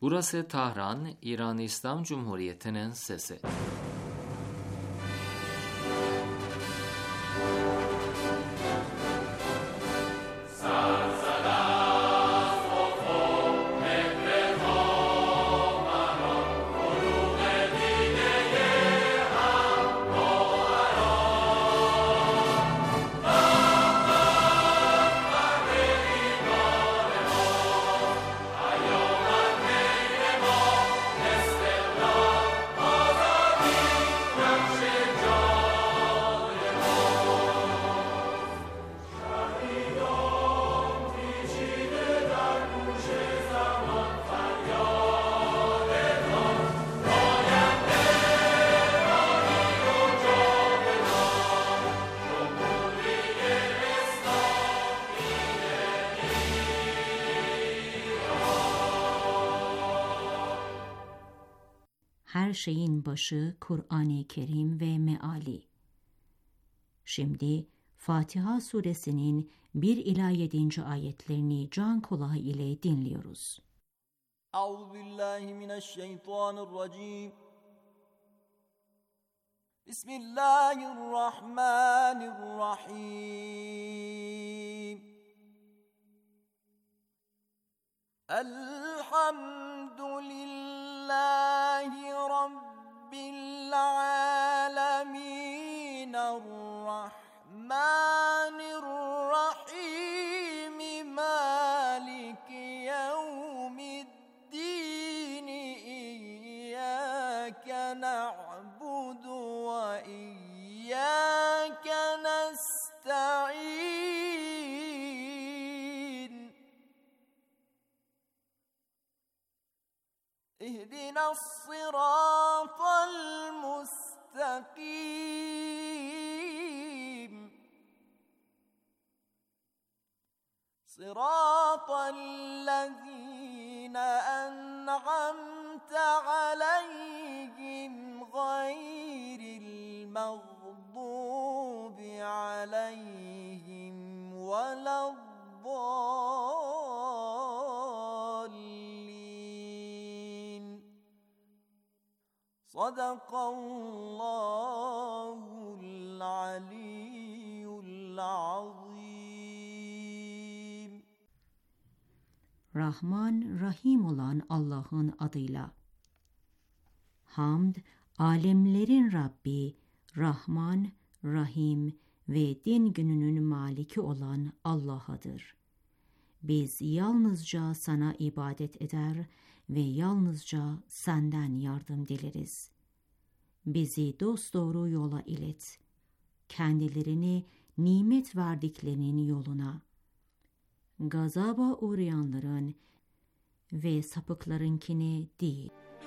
Burası Tahran, İran İslam Cumhuriyeti'nin sesi. Her şeyin başı Kur'an-ı Kerim ve meali. Şimdi Fatiha suresinin 1 ila 7. ayetlerini can kulağı ile dinliyoruz. Euzubillahimineşşeytanirracim. Bismillahirrahmanirrahim. Elhamdülillahi Rabbil alemin. Errahmanirrahim. Maliki yevmiddin. İyyâke na'budu ve iyyâke nesta'in. اهدنا الصراط المستقيم صراط الذين أنعمت عليهم غير المغضوب عليهم ولا الضالين. Sadakallahul aliyyul azim. Rahman, Rahim olan Allah'ın adıyla. Hamd, alemlerin Rabbi, Rahman, Rahim ve din gününün maliki olan Allah'adır. Biz yalnızca sana ibadet eder ve yalnızca senden yardım dileriz. Bizi dosdoğru yola ilet. Kendilerini nimet verdiklerinin yoluna. Gazaba uğrayanların ve sapıklarınkine değil.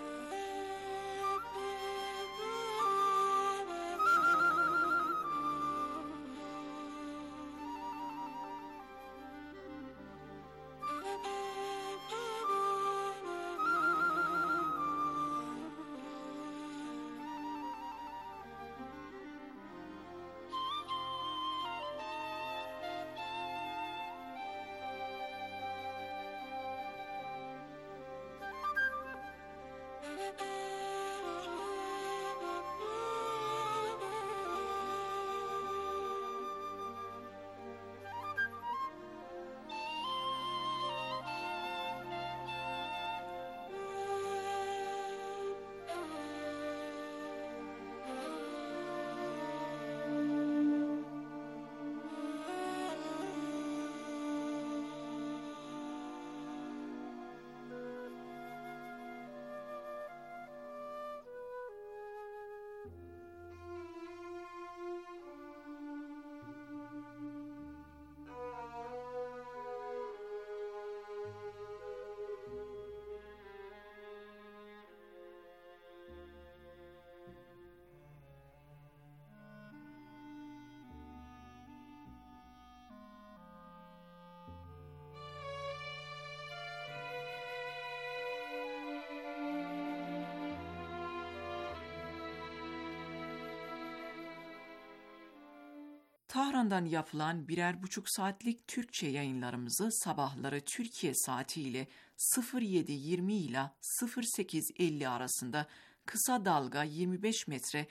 Tahran'dan yapılan 1,5 saatlik Türkçe yayınlarımızı sabahları Türkiye saatiyle 07:20 ile 08:50 arasında kısa dalga 25 metre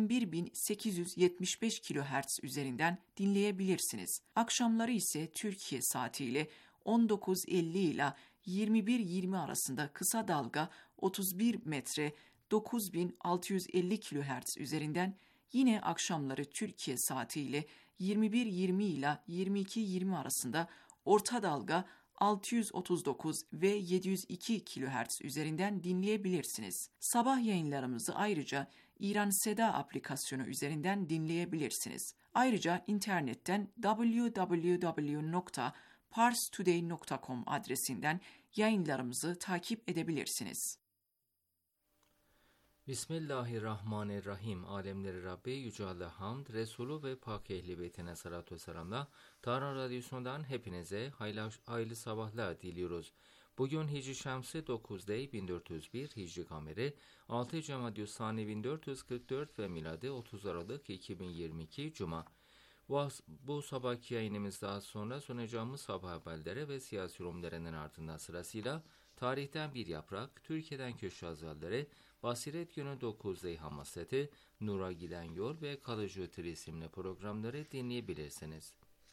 11.875 kHz üzerinden dinleyebilirsiniz. Akşamları ise Türkiye saatiyle 19:50 ile 21:20 arasında kısa dalga 31 metre 9.650 kHz üzerinden, yine akşamları Türkiye saatiyle 21:20 ile 22:20 arasında orta dalga 639 ve 702 kHz üzerinden dinleyebilirsiniz. Sabah yayınlarımızı ayrıca İran Seda aplikasyonu üzerinden dinleyebilirsiniz. Ayrıca internetten www.parstoday.com adresinden yayınlarımızı takip edebilirsiniz. Bismillahirrahmanirrahim. Alemleri Rabbi Yüce Allah hamd, Resulü ve Pak Ehli Beytine salatu ve selamla Tahran Radyosu'ndan hepinize hayırlı sabahlar diliyoruz. Bugün Hicri Şemsi 9 Dey 1401, Hicri Kameri 6 Cemadyüssani 1444 ve miladi 30 Aralık 2022 Cuma. Bu sabahki yayınımızdan sonra sunacağımız sabah haberleri ve siyasi yorumlarının ardından sırasıyla tarihten bir yaprak, Türkiye'den köşe yazarları, Basiret Günü 9 Dey Hamaseti, Nur'a Giden Yol ve Kalıcı Ötür isimli programları dinleyebilirsiniz.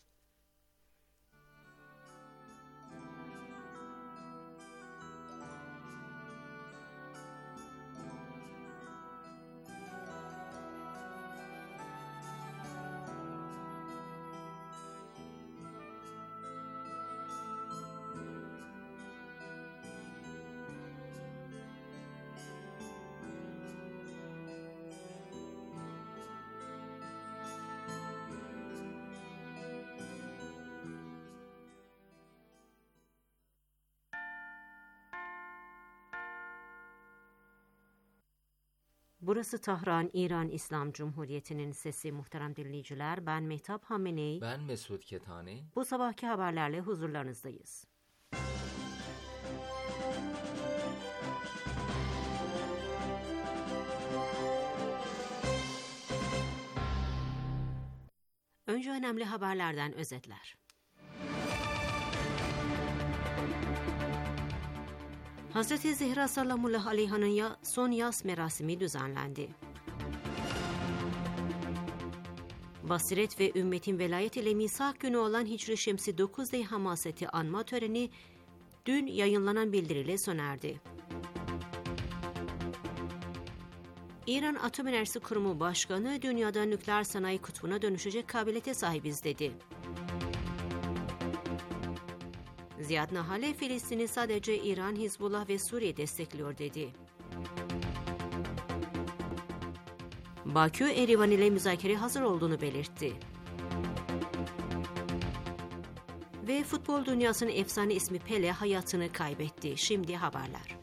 Burası Tahran, İran İslam Cumhuriyeti'nin sesi. Muhterem dinleyiciler, ben Mehtap Hameney. Ben Mesut Ketani. Bu sabahki haberlerle huzurlarınızdayız. Önce önemli haberlerden özetler. Hazreti Zehra sallallahu aleyhi ve sellem'in son yas merasimi düzenlendi. Basiret ve ümmetin velayet ile misak günü olan Hicri Şemsi 9 Dey Hamaseti anma töreni dün yayınlanan bildiriyle sona erdi. İran Atom Enerjisi Kurumu Başkanı, dünyada nükleer sanayi kutbuna dönüşecek kabiliyete sahibiz dedi. Ziyad Nahale, Filistin'i sadece İran, Hizbullah ve Suriye destekliyor dedi. Bakü, Erivan ile müzakereye hazır olduğunu belirtti. Ve futbol dünyasının efsane ismi Pele hayatını kaybetti. Şimdi haberler.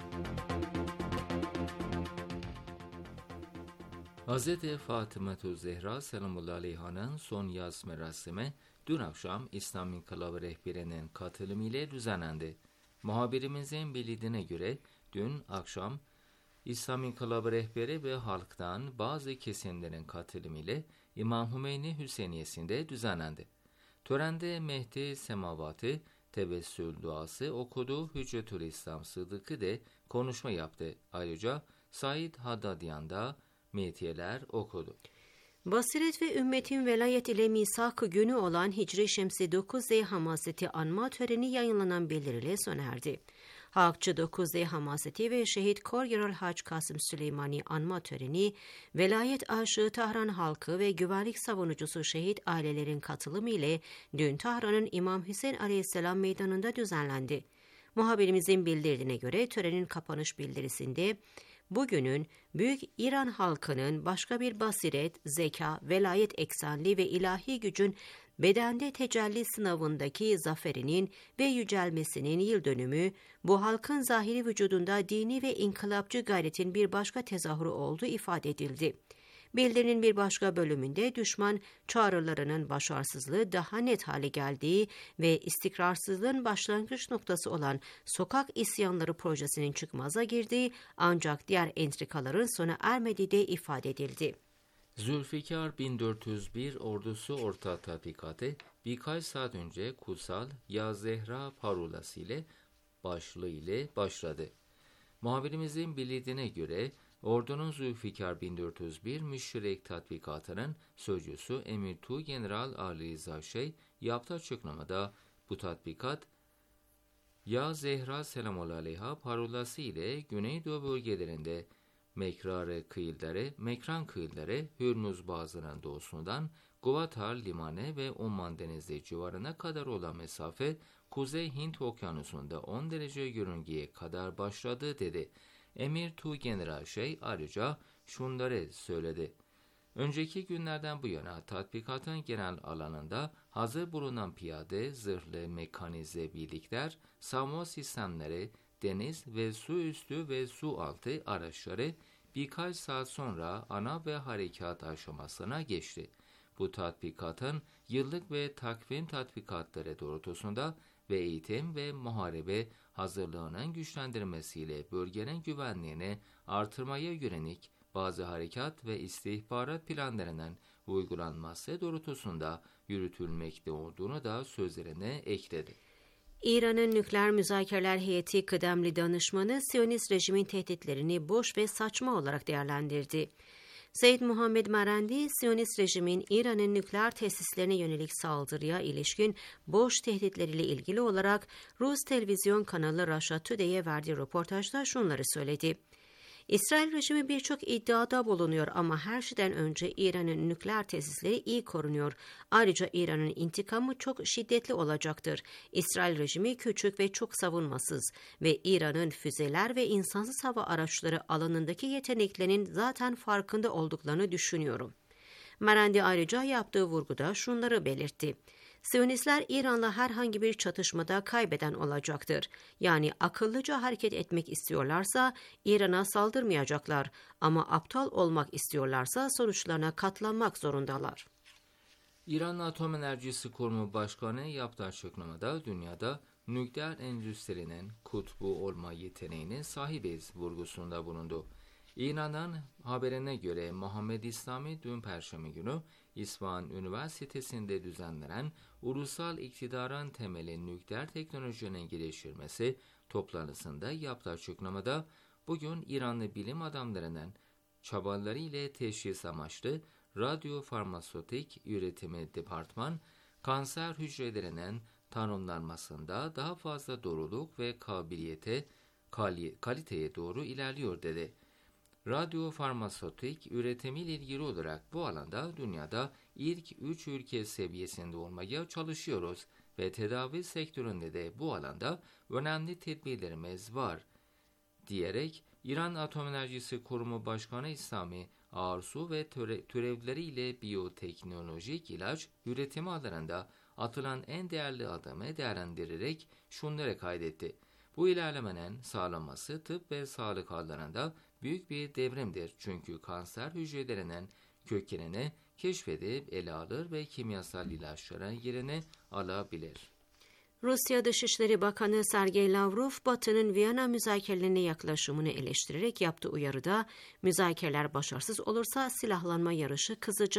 Hazreti Fatıma-tü Zehra selamullahi aleyha'nın son yas merasimi dün akşam İslam İnkılabı rehberinin katılımıyla düzenlendi. Muhabirimizin bildiğine göre dün akşam İslam İnkılabı rehberi ve halktan bazı kesimlerin katılımıyla İmam Hümeyni Hüseyiniyesi'nde düzenlendi. Törende Mehdi Semavatı tevessül duası okudu, Hüccetül İslam Sıddık'ı de konuşma yaptı. Ayrıca Said Haddadiyan da metiyeler okudu. Basiret ve ümmetin velayet ile misak günü olan Hicri Şemsi 9 Dey Hamaseti anma töreni yayınlanan bildiriyle sona erdi. Halkçı 9 Dey Hamaseti ve Şehit Koryeral Hac Kasım Süleymani anma töreni, velayet aşığı Tahran halkı ve güvenlik savunucusu şehit ailelerin katılımı ile dün Tahran'ın İmam Hüseyin Aleyhisselam meydanında düzenlendi. Muhabirimizin bildirdiğine göre törenin kapanış bildirisinde, bugünün büyük İran halkının başka bir basiret, zeka, velayet eksenli ve ilahi gücün bedende tecelli sınavındaki zaferinin ve yücelmesinin yıl dönümü, bu halkın zahiri vücudunda dini ve inkılapçı gayretin bir başka tezahürü olduğu ifade edildi. Bildirinin bir başka bölümünde düşman çağrılarının başarısızlığı daha net hale geldiği ve istikrarsızlığın başlangıç noktası olan sokak isyanları projesinin çıkmaza girdiği, ancak diğer entrikaların sona ermediği de ifade edildi. Zülfikar 1401 ordusu orta tatbikatı birkaç saat önce kutsal Ya Zehra parolası ile başlığı ile başladı. Muhabirimizin bildirdiğine göre ordunun Zülfikar 1401 müşterek tatbikatının sözcüsü Emir Tuğgeneral Ali Rıza Şeyh yaptığı açıklamada bu tatbikat Ya Zehra selamullahi aleyha parolası ile Güneydoğu bölgelerinde Mekran kıyıları Hürmüz Boğazı'nın doğusundan Guvatar Limanı ve Oman Denizi civarına kadar olan mesafe Kuzey Hint Okyanusu'nda 10 derece yörüngeye kadar başladı dedi. Emir Tuğgeneral Şeyh ayrıca şunları söyledi. Önceki günlerden bu yana tatbikatın genel alanında hazır bulunan piyade, zırhlı, mekanize birlikler, savunma sistemleri, deniz ve su üstü ve su altı araçları birkaç saat sonra ana ve harekat aşamasına geçti. Bu tatbikatın yıllık ve takvim tatbikatları doğrultusunda ve eğitim ve muharebe hazırlığının güçlendirmesiyle bölgenin güvenliğini artırmaya yönelik bazı harekat ve istihbarat planlarının uygulanması doğrultusunda yürütülmekte olduğunu da sözlerine ekledi. İran'ın nükleer müzakereler heyeti kıdemli danışmanı Siyonist rejimin tehditlerini boş ve saçma olarak değerlendirdi. Seyyid Muhammed Marandi, Siyonist rejimin İran'ın nükleer tesislerine yönelik saldırıya ilişkin boş tehditleriyle ilgili olarak Rus televizyon kanalı Russia Today'e verdiği röportajda şunları söyledi. İsrail rejimi birçok iddiada bulunuyor ama her şeyden önce İran'ın nükleer tesisleri iyi korunuyor. Ayrıca İran'ın intikamı çok şiddetli olacaktır. İsrail rejimi küçük ve çok savunmasız ve İran'ın füzeler ve insansız hava araçları alanındaki yeteneklerinin zaten farkında olduklarını düşünüyorum. Marandi ayrıca yaptığı vurguda şunları belirtti. Siyonistler İran'la herhangi bir çatışmada kaybeden olacaktır. Yani akıllıca hareket etmek istiyorlarsa İran'a saldırmayacaklar ama aptal olmak istiyorlarsa sonuçlarına katlanmak zorundalar. İran Atom Enerjisi Kurumu Başkanı yaptığı açıklamada dünyada nükleer endüstrinin kutbu olma yeteneğine sahibiz vurgusunda bulundu. İran'dan haberine göre Muhammed İslami dün Perşembe günü İsfahan Üniversitesi'nde düzenlenen Ulusal İktidarın Temeli Nükleer Teknolojinin Geliştirilmesi toplantısında yaptığı açıklamada bugün İranlı bilim adamlarının çabaları ile teşhis amaçlı radyofarmasötik üretimi departman kanser hücrelerinin tanımlanmasında daha fazla doğruluk ve kaliteye doğru ilerliyor dedi. Radyofarmasötik üretimiyle ilgili olarak bu alanda dünyada ilk 3 ülke seviyesinde olmaya çalışıyoruz ve tedavi sektöründe de bu alanda önemli tedbirlerimiz var diyerek İran Atom Enerjisi Kurumu Başkanı İslami Ağırsu ve türevleriyle biyoteknolojik ilaç üretimi alanında atılan en değerli adımı değerlendirerek şunları kaydetti. Bu ilerlemenin sağlanması tıp ve sağlık alanında büyük bir devrimdir çünkü kanser hücrelerinin kökenini keşfedip ele alır ve kimyasal ilaçların yerini alabilir. Rusya Dışişleri Bakanı Sergey Lavrov, Batı'nın Viyana müzakerelerine yaklaşımını eleştirerek yaptığı uyarıda müzakereler başarısız olursa silahlanma yarışı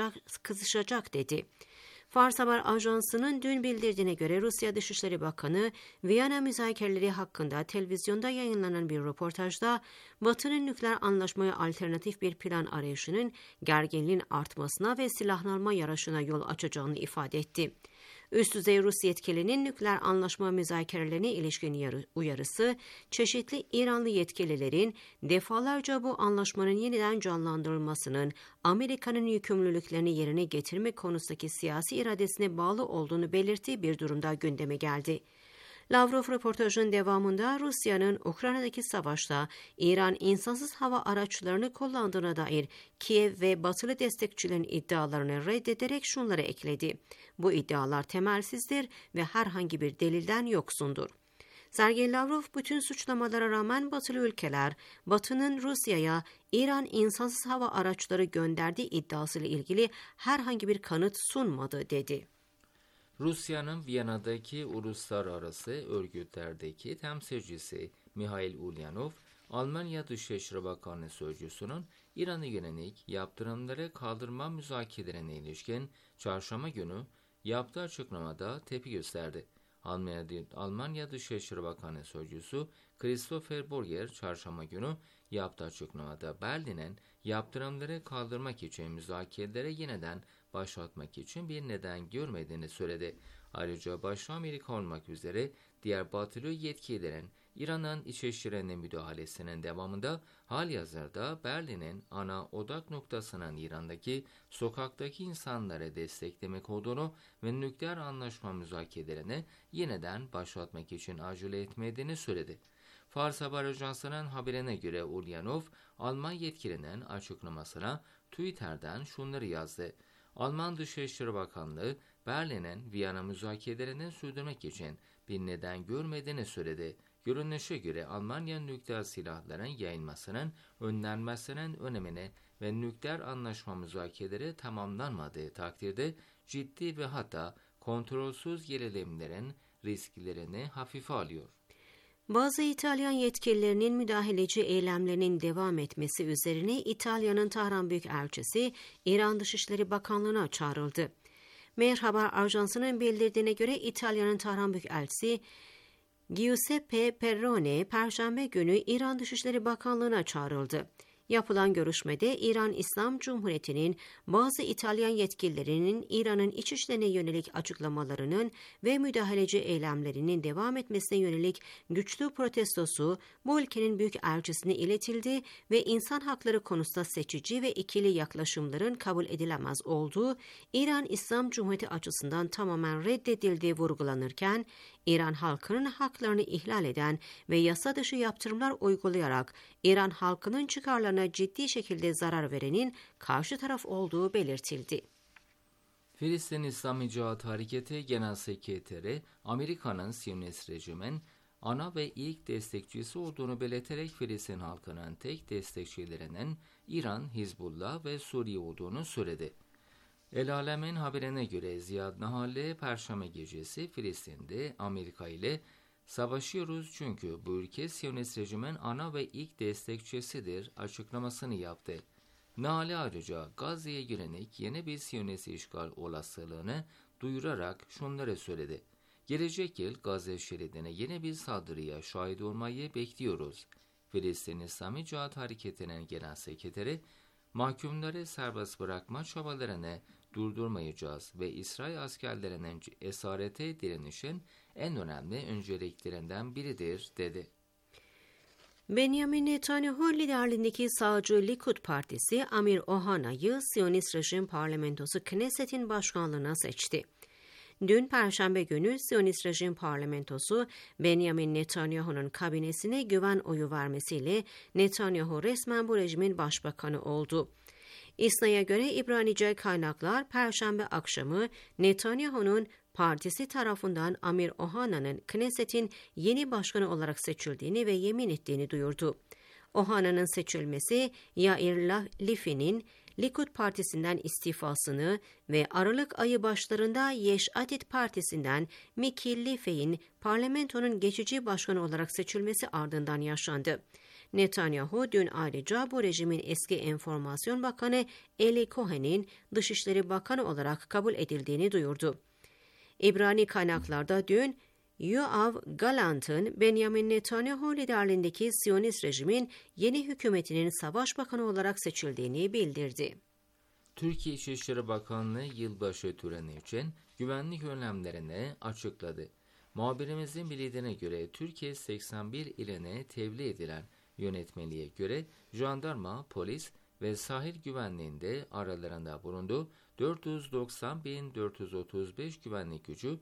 kızışacak dedi. Fars Haber Ajansı'nın dün bildirdiğine göre Rusya Dışişleri Bakanı, Viyana müzakereleri hakkında televizyonda yayınlanan bir röportajda Batı'nın nükleer anlaşmaya alternatif bir plan arayışının gerginliğin artmasına ve silahlanma yarışına yol açacağını ifade etti. Üst düzey Rus yetkilinin nükleer anlaşma müzakerelerine ilişkin uyarısı, çeşitli İranlı yetkililerin defalarca bu anlaşmanın yeniden canlandırılmasının Amerika'nın yükümlülüklerini yerine getirme konusundaki siyasi iradesine bağlı olduğunu belirttiği bir durumda gündeme geldi. Lavrov röportajın devamında Rusya'nın Ukrayna'daki savaşta İran insansız hava araçlarını kullandığına dair Kiev ve batılı destekçilerin iddialarını reddederek şunları ekledi. Bu iddialar temelsizdir ve herhangi bir delilden yoksundur. Sergey Lavrov bütün suçlamalara rağmen batılı ülkeler, Batı'nın Rusya'ya İran insansız hava araçları gönderdiği iddiasıyla ilgili herhangi bir kanıt sunmadı dedi. Rusya'nın Viyana'daki uluslararası örgütlerdeki temsilcisi Mikhail Ulyanov, Almanya Dışişleri Bakanı Sözcüsü'nün İran'a yönelik yaptırımları kaldırma müzakerelerine ilişkin çarşamba günü yaptığı açıklamada tepki gösterdi. Almanya Dışişleri Bakanı Sözcüsü Christopher Borger çarşamba günü yaptığı açıklamada Berlin'in yaptırımları kaldırmak için müzakerelere yeniden başlatmak için bir neden görmediğini söyledi. Ayrıca başta Amerika olmak üzere diğer batılı yetkililerin İran'ın iç işlerine müdahalesinin devamında halihazırda Berlin'in ana odak noktasının İran'daki sokaktaki insanları desteklemek olduğunu ve nükleer anlaşma müzakerelerini yeniden başlatmak için acele etmediğini söyledi. Fars Haber Ajansı'nın haberine göre Ulyanov, Alman yetkilinin açıklamasına Twitter'dan şunları yazdı. Alman Dışişleri Bakanlığı, Berlin'in Viyana müzakerelerini sürdürmek için bir neden görmediğini söyledi. Görünüşe göre Almanya nükleer silahların yayılmasının önlenmesinin önemini ve nükleer anlaşma müzakereleri tamamlanmadığı takdirde ciddi ve hatta kontrolsüz gerilimlerin risklerini hafife alıyor. Bazı İtalyan yetkililerinin müdahaleci eylemlerinin devam etmesi üzerine İtalya'nın Tahran Büyükelçisi İran Dışişleri Bakanlığı'na çağrıldı. Mehr Haber Ajansı'nın bildirdiğine göre İtalya'nın Tahran Büyükelçisi Giuseppe Perrone, Perşembe günü İran Dışişleri Bakanlığı'na çağrıldı. Yapılan görüşmede İran İslam Cumhuriyeti'nin bazı İtalyan yetkililerinin İran'ın iç işlerine yönelik açıklamalarının ve müdahaleci eylemlerinin devam etmesine yönelik güçlü protestosu bu ülkenin büyükelçisine iletildi ve insan hakları konusunda seçici ve ikili yaklaşımların kabul edilemez olduğu İran İslam Cumhuriyeti açısından tamamen reddedildiği vurgulanırken, İran halkının haklarını ihlal eden ve yasa dışı yaptırımlar uygulayarak İran halkının çıkarlarına ciddi şekilde zarar verenin karşı taraf olduğu belirtildi. Filistin İslam Cihat Hareketi Genel Sekreteri, Amerika'nın Siyonist rejimin ana ve ilk destekçisi olduğunu belirterek Filistin halkının tek destekçilerinin İran, Hizbullah ve Suriye olduğunu söyledi. El Alem'in haberine göre Ziyad Nahalli, Perşembe gecesi Filistin'de Amerika ile savaşıyoruz çünkü bu ülke Siyonist rejimin ana ve ilk destekçisidir açıklamasını yaptı. Nahalli ayrıca Gazze'ye yönelik yeni bir Siyonist işgal olasılığını duyurarak şunları söyledi. Gelecek yıl Gazze şeridine yeni bir saldırıya şahit olmayı bekliyoruz. Filistin İslami Cihat Hareketi'nin genel sekreteri, mahkumları serbest bırakma çabalarını durdurmayacağız ve İsrail askerlerinin esarete direnişin en önemli önceliklerinden biridir, dedi. Benjamin Netanyahu liderliğindeki sağcı Likud Partisi Amir Ohana'yı Siyonist Rejim Parlamentosu Knesset'in başkanlığına seçti. Dün Perşembe günü Siyonist Rejim Parlamentosu Benjamin Netanyahu'nun kabinesine güven oyu vermesiyle Netanyahu resmen bu rejimin başbakanı oldu. İSNA'ya göre İbranice kaynaklar Perşembe akşamı Netanyahu'nun partisi tarafından Amir Ohana'nın Knesset'in yeni başkanı olarak seçildiğini ve yemin ettiğini duyurdu. Ohana'nın seçilmesi Yair Lapid'in Likud Partisi'nden istifasını ve Aralık ayı başlarında Yesh Atid Partisi'nden Miki Lefey'in parlamentonun geçici başkanı olarak seçilmesi ardından yaşandı. Netanyahu dün ayrıca bu rejimin eski Enformasyon Bakanı Eli Cohen'in Dışişleri Bakanı olarak kabul edildiğini duyurdu. İbrani kaynaklarda dün Yoav Gallant'ın Benjamin Netanyahu liderliğindeki Siyonist rejimin yeni hükümetinin savaş bakanı olarak seçildiğini bildirdi. Türkiye İçişleri Bakanlığı yılbaşı töreni için güvenlik önlemlerini açıkladı. Muhabirimizin bildiğine göre Türkiye 81 iline tevli edilen yönetmeliğe göre jandarma, polis ve sahil güvenliğinde aralarında bulunduğu 490.435 güvenlik gücü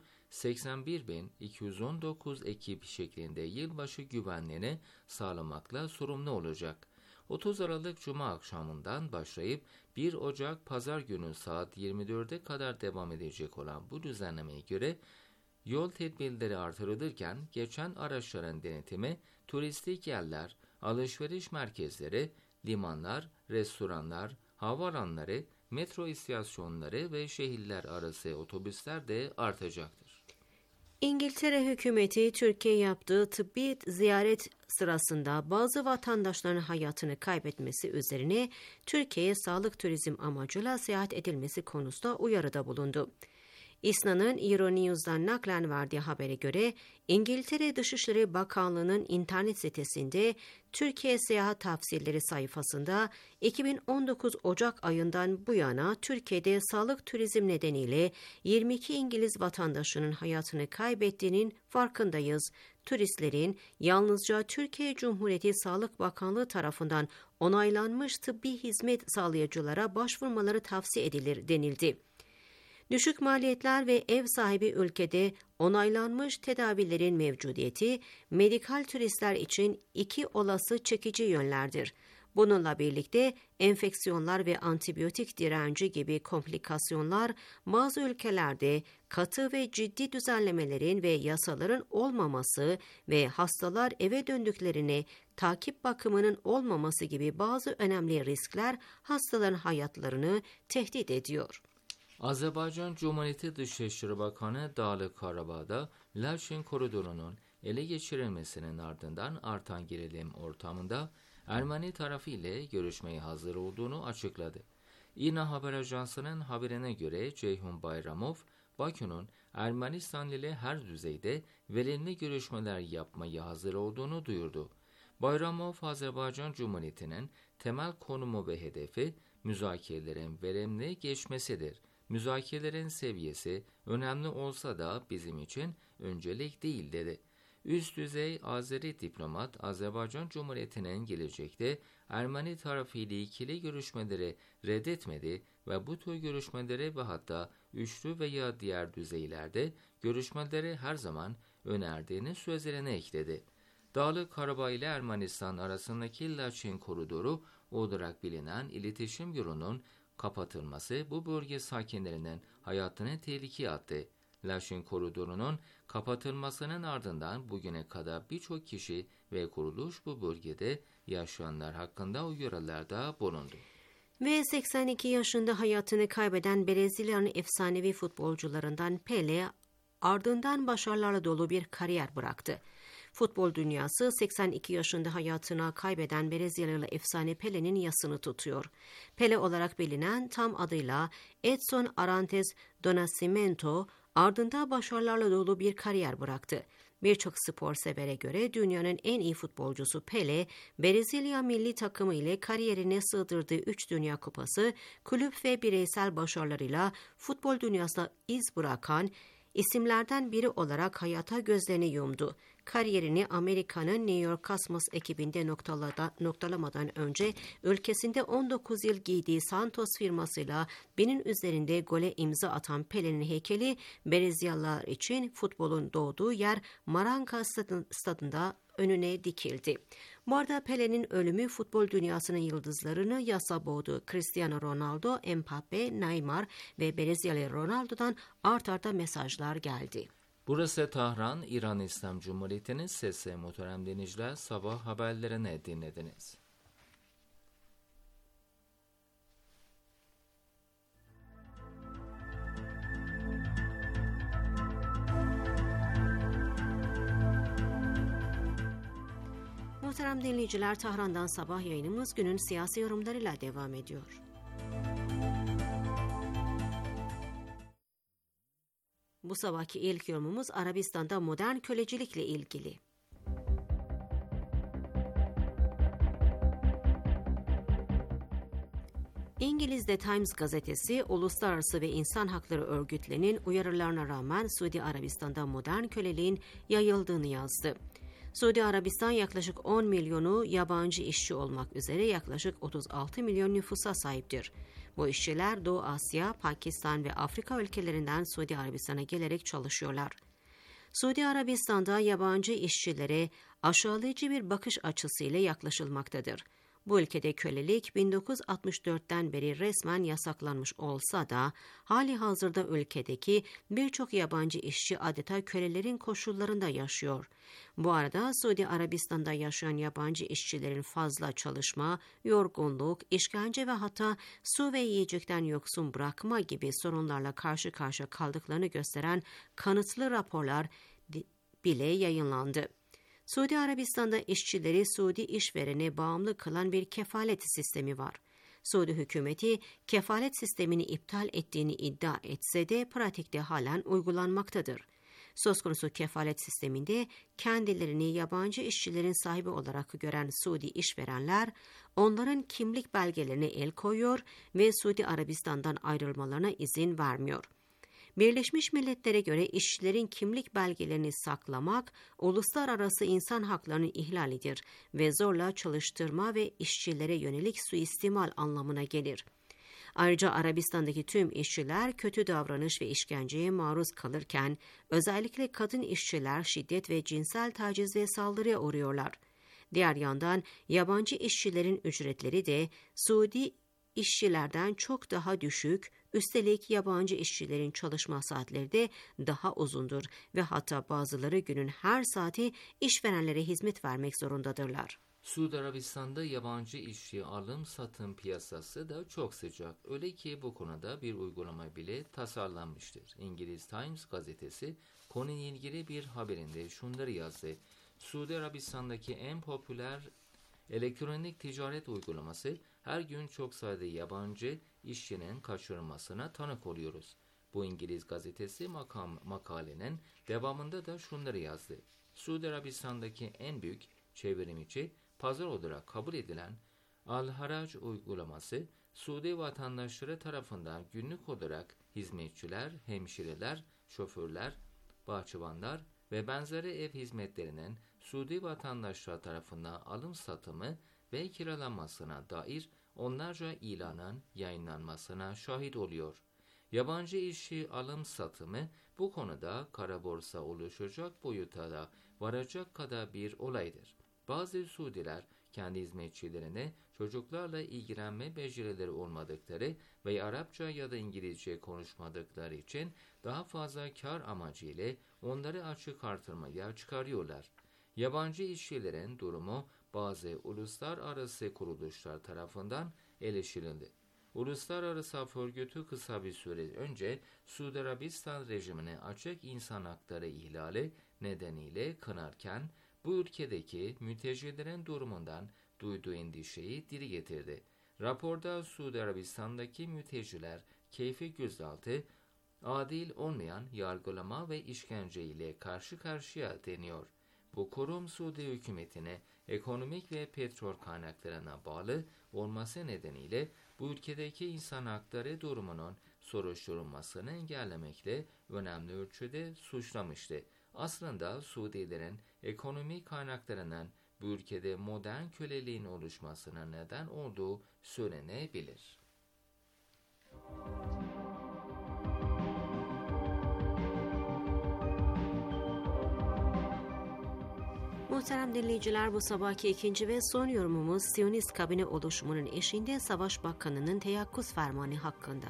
81.219 ekip şeklinde yılbaşı güvenliğini sağlamakla sorumlu olacak. 30 Aralık Cuma akşamından başlayıp 1 Ocak Pazar günü saat 24'e kadar devam edecek olan bu düzenlemeye göre yol tedbirleri artırılırken geçen araçların denetimi, turistik yerler, alışveriş merkezleri, limanlar, restoranlar, havaalanları, metro istasyonları ve şehirler arası otobüsler de artacaktır. İngiltere hükümeti Türkiye yaptığı tıbbi ziyaret sırasında bazı vatandaşların hayatını kaybetmesi üzerine Türkiye'ye sağlık turizm amacıyla seyahat edilmesi konusunda uyarıda bulundu. İSNA'nın Euronews'dan naklen verdiği habere göre İngiltere Dışişleri Bakanlığı'nın internet sitesinde Türkiye Seyahat Tavsiyeleri sayfasında 2019 Ocak ayından bu yana Türkiye'de sağlık turizm nedeniyle 22 İngiliz vatandaşının hayatını kaybettiğinin farkındayız. Turistlerin yalnızca Türkiye Cumhuriyeti Sağlık Bakanlığı tarafından onaylanmış tıbbi hizmet sağlayıcılara başvurmaları tavsiye edilir denildi. Düşük maliyetler ve ev sahibi ülkede onaylanmış tedavilerin mevcudiyeti, medikal turistler için iki olası çekici yönlerdir. Bununla birlikte enfeksiyonlar ve antibiyotik direnci gibi komplikasyonlar bazı ülkelerde katı ve ciddi düzenlemelerin ve yasaların olmaması ve hastalar eve döndüklerine takip bakımının olmaması gibi bazı önemli riskler hastaların hayatlarını tehdit ediyor. Azerbaycan Cumhuriyeti Dışişleri Bakanı Dağlık Karabağ'da Laçin koridorunun ele geçirilmesinin ardından artan gerilim ortamında Ermeni tarafı ile görüşmeye hazır olduğunu açıkladı. İRNA Haber Ajansı'nın haberine göre Ceyhun Bayramov, Bakü'nün Ermenistan ile her düzeyde verimli görüşmeler yapmaya hazır olduğunu duyurdu. Bayramov, Azerbaycan Cumhuriyeti'nin temel konumu ve hedefi müzakerelerin verimli geçmesidir. Müzakerelerin seviyesi önemli olsa da bizim için öncelik değil dedi. Üst düzey Azeri diplomat Azerbaycan Cumhuriyeti'nin gelecekte Ermeni tarafı ile ikili görüşmeleri reddetmedi ve bu tür görüşmeleri ve hatta üçlü veya diğer düzeylerde görüşmeleri her zaman önerdiğini sözlerine ekledi. Dağlık Karabağ ile Ermenistan arasındaki Laçin koridoru olarak bilinen iletişim yolunun kapatılması bu bölge sakinlerinin hayatını tehlikeye attı. Laçin koridorunun kapatılmasının ardından bugüne kadar birçok kişi ve kuruluş bu bölgede yaşayanlar hakkında uyarılarda bulundu. Ve 82 yaşında hayatını kaybeden Brezilya'nın efsanevi futbolcularından Pele ardından başarılarla dolu bir kariyer bıraktı. Futbol dünyası 82 yaşında hayatını kaybeden Brezilyalı efsane Pele'nin yasını tutuyor. Pele olarak bilinen tam adıyla Edson Arantes do Nascimento ardında başarılarla dolu bir kariyer bıraktı. Birçok spor severe göre dünyanın en iyi futbolcusu Pele, Brezilya milli takımı ile kariyerine sığdırdığı 3 Dünya Kupası, kulüp ve bireysel başarılarıyla futbol dünyasına iz bırakan isimlerden biri olarak hayata gözlerini yumdu. Kariyerini Amerika'nın New York Cosmos ekibinde noktalamadan önce ülkesinde 19 yıl giydiği Santos firmasıyla 1000'in üzerinde gole imza atan Pele'nin heykeli Brezilyalılar için futbolun doğduğu yer Maracana stadında önüne dikildi. Bu arada Pele'nin ölümü futbol dünyasının yıldızlarını yasa boğdu. Cristiano Ronaldo, Mbappe, Neymar ve Brezilyalı Ronaldo'dan art arda mesajlar geldi. Burası Tahran, İran İslam Cumhuriyeti'nin sesi. Muhterem dinleyiciler, sabah haberlerini dinlediniz. Muhterem dinleyiciler, Tahran'dan sabah yayınımız günün siyasi yorumlarıyla devam ediyor. Bu sabahki ilk yorumumuz Arabistan'da modern kölecilikle ilgili. İngiliz The Times gazetesi, uluslararası ve insan hakları örgütlerinin uyarılarına rağmen Suudi Arabistan'da modern köleliğin yayıldığını yazdı. Suudi Arabistan yaklaşık 10 milyonu yabancı işçi olmak üzere yaklaşık 36 milyon nüfusa sahiptir. Bu işçiler Doğu Asya, Pakistan ve Afrika ülkelerinden Suudi Arabistan'a gelerek çalışıyorlar. Suudi Arabistan'da yabancı işçilere aşağılayıcı bir bakış açısıyla yaklaşılmaktadır. Bu ülkede kölelik 1964'ten beri resmen yasaklanmış olsa da hali hazırda ülkedeki birçok yabancı işçi adeta kölelerin koşullarında yaşıyor. Bu arada Suudi Arabistan'da yaşayan yabancı işçilerin fazla çalışma, yorgunluk, işkence ve hatta su ve yiyecekten yoksun bırakma gibi sorunlarla karşı karşıya kaldıklarını gösteren kanıtlı raporlar bile yayınlandı. Suudi Arabistan'da işçileri Suudi işverene bağımlı kılan bir kefalet sistemi var. Suudi hükümeti kefalet sistemini iptal ettiğini iddia etse de pratikte halen uygulanmaktadır. Söz konusu kefalet sisteminde kendilerini yabancı işçilerin sahibi olarak gören Suudi işverenler, onların kimlik belgelerine el koyuyor ve Suudi Arabistan'dan ayrılmalarına izin vermiyor. Birleşmiş Milletler'e göre işçilerin kimlik belgelerini saklamak, uluslararası insan haklarının ihlalidir ve zorla çalıştırma ve işçilere yönelik suistimal anlamına gelir. Ayrıca Arabistan'daki tüm işçiler kötü davranış ve işkenceye maruz kalırken, özellikle kadın işçiler şiddet ve cinsel taciz ve saldırıya uğruyorlar. Diğer yandan yabancı işçilerin ücretleri de Suudi işçilerden çok daha düşük, üstelik yabancı işçilerin çalışma saatleri de daha uzundur ve hatta bazıları günün her saati işverenlere hizmet vermek zorundadırlar. Suudi Arabistan'da yabancı işçi alım-satım piyasası da çok sıcak. Öyle ki bu konuda bir uygulama bile tasarlanmıştır. İngiliz Times gazetesi konuyla ilgili bir haberinde şunları yazdı. Suudi Arabistan'daki en popüler elektronik ticaret uygulaması her gün çok sayıda yabancı işçinin kaçırılmasına tanık oluyoruz. Bu İngiliz gazetesi makalenin devamında da şunları yazdı. Suudi Arabistan'daki en büyük çevrimiçi pazar olarak kabul edilen Al-Harac uygulaması, Suudi vatandaşları tarafından günlük olarak hizmetçiler, hemşireler, şoförler, bahçıvanlar ve benzeri ev hizmetlerinin Suudi vatandaşlar tarafından alım satımı ve kiralanmasına dair onlarca ilanın yayınlanmasına şahit oluyor. Yabancı işçi alım satımı bu konuda kara borsa oluşacak boyuta da varacak kadar bir olaydır. Bazı Suudiler kendi hizmetçilerine çocuklarla ilgilenme becerileri olmadıkları ve Arapça ya da İngilizce konuşmadıkları için daha fazla kar amacıyla onları açık artırmaya çıkarıyorlar. Yabancı işçilerin durumu bazı uluslararası kuruluşlar tarafından eleştirildi. Uluslararası Af Örgütü kısa bir süre önce Suudi Arabistan rejimini açık insan hakları ihlali nedeniyle kınarken bu ülkedeki mültecilerin durumundan duyduğu endişeyi dile getirdi. Raporda Suudi Arabistan'daki mülteciler keyfi gözaltı, adil olmayan yargılama ve işkence ile karşı karşıya deniyor. Bu kurum Suudi hükümetine ekonomik ve petrol kaynaklarına bağlı olması nedeniyle bu ülkedeki insan hakları durumunun soruşturulmasını engellemekle önemli ölçüde suçlamıştı. Aslında Suudilerin ekonomik kaynaklarının bu ülkede modern köleliğin oluşmasına neden olduğu söylenebilir. Muhterem dinleyiciler, bu sabahki ikinci ve son yorumumuz Siyonist kabine oluşumunun eşiğinde Savaş Bakanı'nın teyakkuz fermanı hakkında.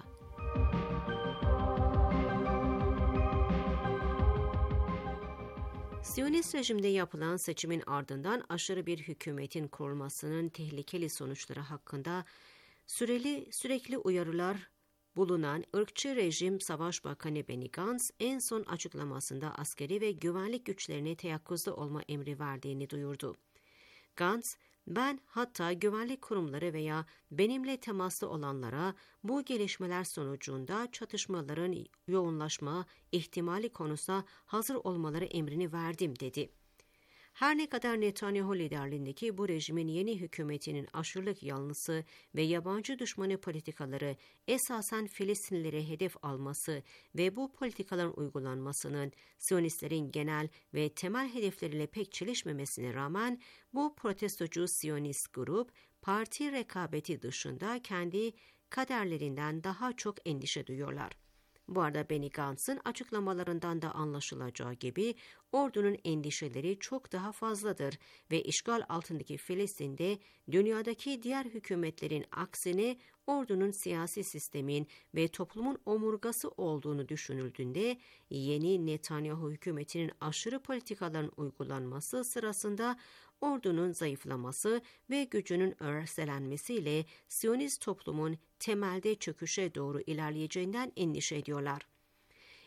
Siyonist rejimde yapılan seçimin ardından aşırı bir hükümetin kurulmasının tehlikeli sonuçları hakkında sürekli uyarılar bulunan ırkçı rejim Savaş Bakanı Benny Gantz en son açıklamasında askeri ve güvenlik güçlerine teyakkuzda olma emri verdiğini duyurdu. Gantz, ben hatta güvenlik kurumları veya benimle temaslı olanlara bu gelişmeler sonucunda çatışmaların yoğunlaşma ihtimali konusunda hazır olmaları emrini verdim dedi. Her ne kadar Netanyahu liderliğindeki bu rejimin yeni hükümetinin aşırılık yanlısı ve yabancı düşmanı politikaları esasen Filistinlilere hedef alması ve bu politikaların uygulanmasının Siyonistlerin genel ve temel hedefleriyle pek çelişmemesine rağmen bu protestocu Siyonist grup parti rekabeti dışında kendi kaderlerinden daha çok endişe duyuyorlar. Bu arada Benny Gantz'ın açıklamalarından da anlaşılacağı gibi ordunun endişeleri çok daha fazladır ve işgal altındaki Filistin'de dünyadaki diğer hükümetlerin aksine ordunun siyasi sistemin ve toplumun omurgası olduğunu düşünüldüğünde yeni Netanyahu hükümetinin aşırı politikaların uygulanması sırasında ordunun zayıflaması ve gücünün örselenmesiyle Siyonist toplumun temelde çöküşe doğru ilerleyeceğinden endişe ediyorlar.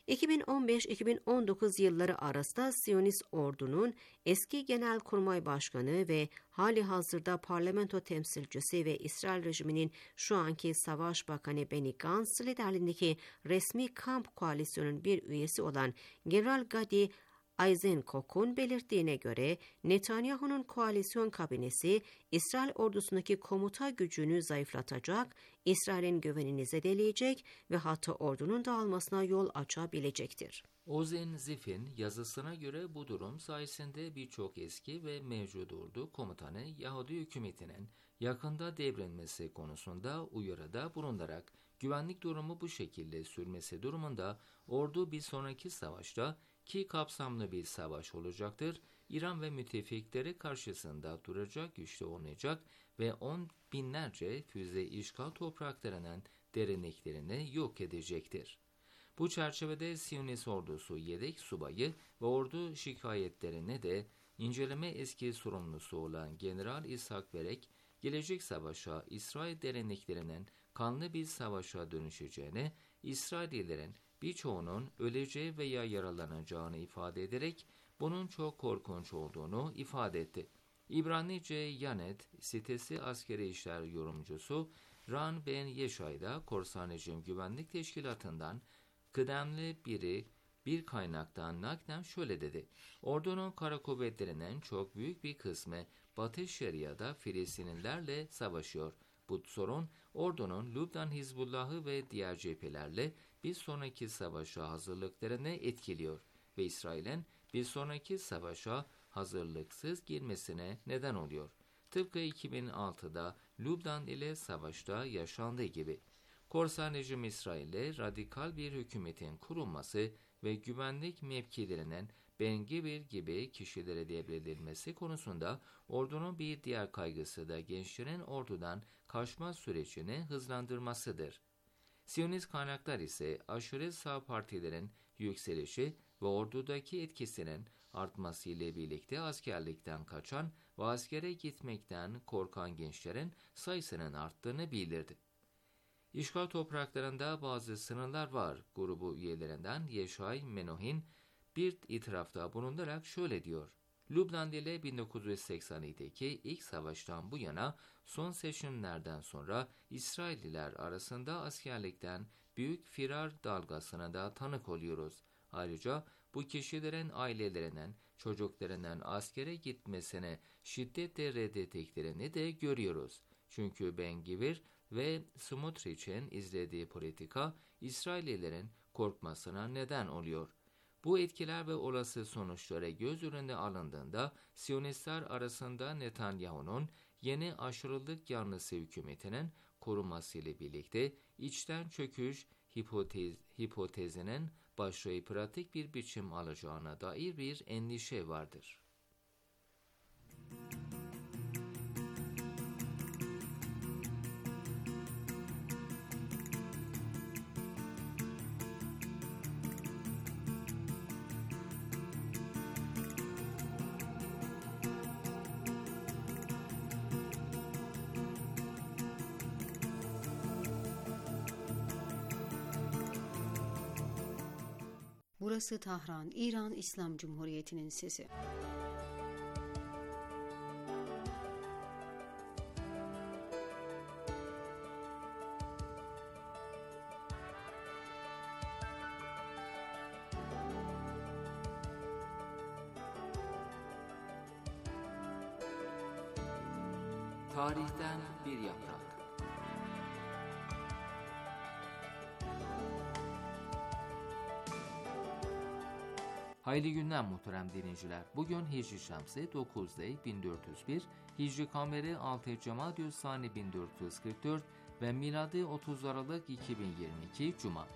2015-2019 yılları arasında Siyonist ordunun eski Genelkurmay Başkanı ve hali hazırda parlamento temsilcisi ve İsrail rejiminin şu anki Savaş Bakanı Benny Gantz liderliğindeki resmi kamp koalisyonun bir üyesi olan General Gadi Eisenkopf'un belirttiğine göre Netanyahu'nun koalisyon kabinesi İsrail ordusundaki komuta gücünü zayıflatacak, İsrail'in güvenini zedeleyecek ve hatta ordunun dağılmasına yol açabilecektir. Ozen Zif'in yazısına göre bu durum sayesinde birçok eski ve mevcut ordu komutanı Yahudi hükümetinin yakında devrilmesi konusunda uyarıda bulunarak güvenlik durumu bu şekilde sürmesi durumunda ordu bir sonraki savaşta ki kapsamlı bir savaş olacaktır, İran ve müttefikleri karşısında duracak güçte olmayacak ve on binlerce füze işgal topraklarının derinliklerini yok edecektir. Bu çerçevede Siyonist ordusu yedek subayı ve ordu şikayetlerine de inceleme eski sorumlusu olan General İshak Berek, gelecek savaşa İsrail derinliklerinin kanlı bir savaşa dönüşeceğini, İsraillilerin birçoğunun öleceği veya yaralanacağını ifade ederek bunun çok korkunç olduğunu ifade etti. İbranice Yanet sitesi askeri işler yorumcusu Ran Ben Yeşay'da Korsan Rejim Güvenlik Teşkilatı'ndan kıdemli biri bir kaynaktan naklen şöyle dedi. Ordunun kara kuvvetlerinin çok büyük bir kısmı Batı Şeria'da Filistinlilerle savaşıyor. Bu sorun ordunun Lübnan Hizbullah'ı ve diğer cephelerle bir sonraki savaşa hazırlıklarını etkiliyor ve İsrail'in bir sonraki savaşa hazırlıksız girmesine neden oluyor. Tıpkı 2006'da Lübnan ile savaşta yaşandığı gibi. Korsan rejim İsrail'de radikal bir hükümetin kurulması ve güvenlik mevkilerinin Ben Gvir gibi kişilere devredilmesi konusunda ordunun bir diğer kaygısı da gençlerin ordudan kaçma sürecini hızlandırmasıdır. Siyonist kaynaklar ise aşırı sağ partilerin yükselişi ve ordudaki etkisinin artması ile birlikte askerlikten kaçan ve askere gitmekten korkan gençlerin sayısının arttığını bildirdi. İşgal topraklarında bazı sınırlar var grubu üyelerinden Yeşay Menuhin bir itirafta bulunarak şöyle diyor. Lübnan ile 1982'deki ilk savaştan bu yana son seçimlerden sonra İsrailliler arasında askerlikten büyük firar dalgasına da tanık oluyoruz. Ayrıca bu kişilerin ailelerinin çocuklarının askere gitmesine şiddetle reddettiklerini de görüyoruz. Çünkü Ben Gvir ve Smotrich'in izlediği politika İsraillilerin korkmasına neden oluyor. Bu etkiler ve olası sonuçlara göz önüne alındığında Siyonistler arasında Netanyahu'nun yeni aşırılık yanlısı hükümetinin korunmasıyla birlikte içten çöküş hipotezinin başlayıp pratik bir biçim alacağına dair bir endişe vardır. Burası Tahran, İran İslam Cumhuriyeti'nin sesi. Tarihten bir yaprak. Hayırlı günler muhterem dinleyiciler. Bugün Hicri Şemsi 9 Zey 1401, Hicri Kameri 6 Cemaadü Sani 1444 ve miladi 30 Aralık 2022 Cuma.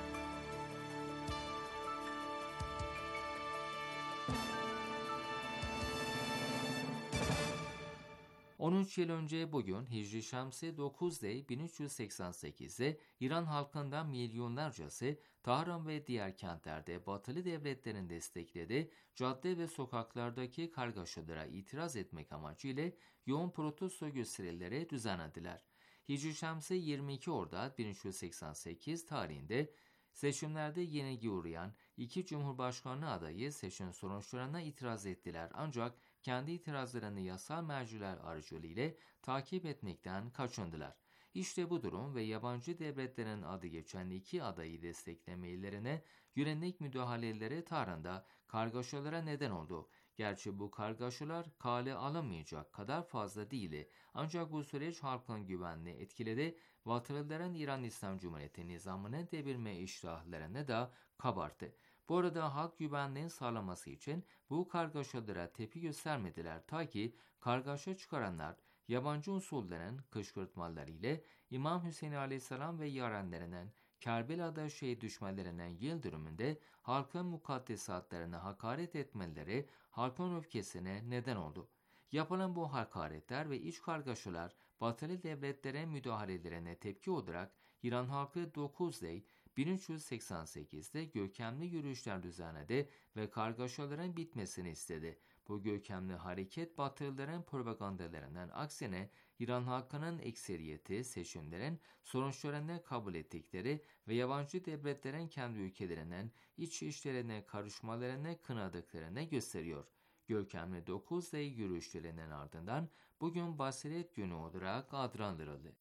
13 yıl önce bugün Hicri Şemsi 9 Zey 1388'de İran halkından milyonlarcası Tahran ve diğer kentlerde Batılı devletlerin desteklediği cadde ve sokaklardaki kargaşalara itiraz etmek amacıyla yoğun protesto gösterileri düzenlediler. Hicri Şemsi 22 Orda 1388 tarihinde Seçimlerde yenilgi uğrayan iki Cumhurbaşkanlığı adayı seçim sonuçlarına itiraz ettiler ancak kendi itirazlarını yasal merciler aracılığıyla takip etmekten kaçındılar. İşte bu durum ve yabancı devletlerin adı geçen iki adayı desteklemelerine yönelik müdahaleleri Tahran'da kargaşalara neden oldu. Gerçi bu kargaşalar kale alamayacak kadar fazla değildi. Ancak bu süreç halkın güvenliğini etkiledi. Batılıların İran İslam Cumhuriyeti nizamını devirme iştahlarını da kabarttı. Bu arada halk güvenliğini sağlaması için bu kargaşalara tepki göstermediler. Ta ki kargaşa çıkaranlar yabancı unsurların kışkırtmaları ile İmam Hüseyin Aleyhisselam ve yarenlerinin Kerbela'da şehit düşmelerinin yıl dönümünde halkın mukaddesatlarına hakaret etmeleri halkın öfkesine neden oldu. Yapılan bu hakaretler ve iç kargaşalar Batılı devletlere müdahalelerine tepki olarak İran halkı 9 Eylül 1388'de görkemli yürüyüşler düzenledi ve kargaşaların bitmesini istedi. Bu görkemli hareket Batılıların propagandalarından aksine İran halkının ekseriyeti seçimlerin sonuçlarını kabul ettikleri ve yabancı devletlerin kendi ülkelerinin iç işlerine karışmalarını kınadıklarını gösteriyor. Görkemli 9 Eylül yürüyüşlerinin ardından bugün Basiret Günü olarak adlandırıldı.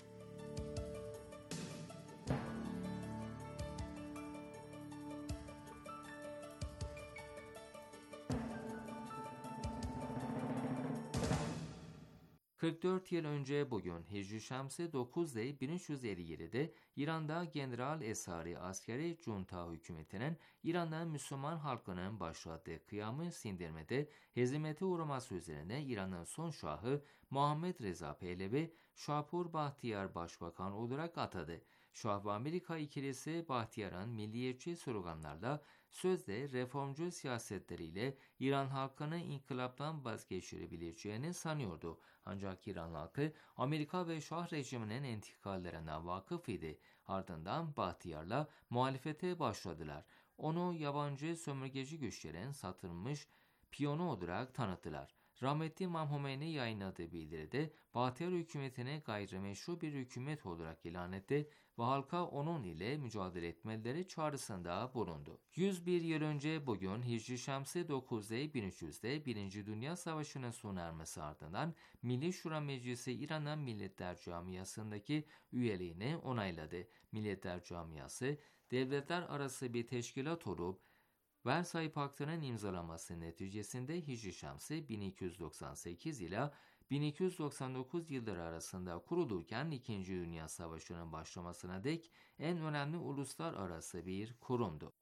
...44 yıl önce bugün Hicri Şemsi 9 Eylül 1357'de İran'da General Esari askeri junta hükümetinin İran'da Müslüman halkının başlattığı kıyamı sindirmede hezimete uğraması üzerine İran'ın son şahı Muhammed Reza Pehlevi Şahpur Bahtiyar Başbakan olarak atadı. Şah ve Amerika ikilisi Bahtiyar'ın milliyetçi sloganlarla sözde reformcu siyasetleriyle İran halkını inkılaptan vazgeçirebileceğini sanıyordu. Ancak İran halkı Amerika ve Şah rejiminin entrikallerine vakıf idi. Ardından Bahtiyar'la muhalefete başladılar. Onu yabancı sömürgeci güçlerin satılmış piyonu olarak tanıttılar. Rahmetli İmam Hümeyni yayınladığı bildiride Bahtiyar hükümetini gayrimeşru bir hükümet olarak ilan etti ve halka onun ile mücadele etmeleri çağrısında bulundu. 101 yıl önce bugün Hicri Şemsi 9 Eylül 1300'de 1. Dünya Savaşı'nın sona ermesi ardından Milli Şura Meclisi İran'ın Milletler Camiası'ndaki üyeliğini onayladı. Milletler Camiası devletler arası bir teşkilat olup Versay Paktı'nın imzalaması neticesinde Hicri Şemsi 1298 ile 1299 yılları arasında kurulurken 2. Dünya Savaşı'nın başlamasına dek en önemli uluslararası bir kurumdu.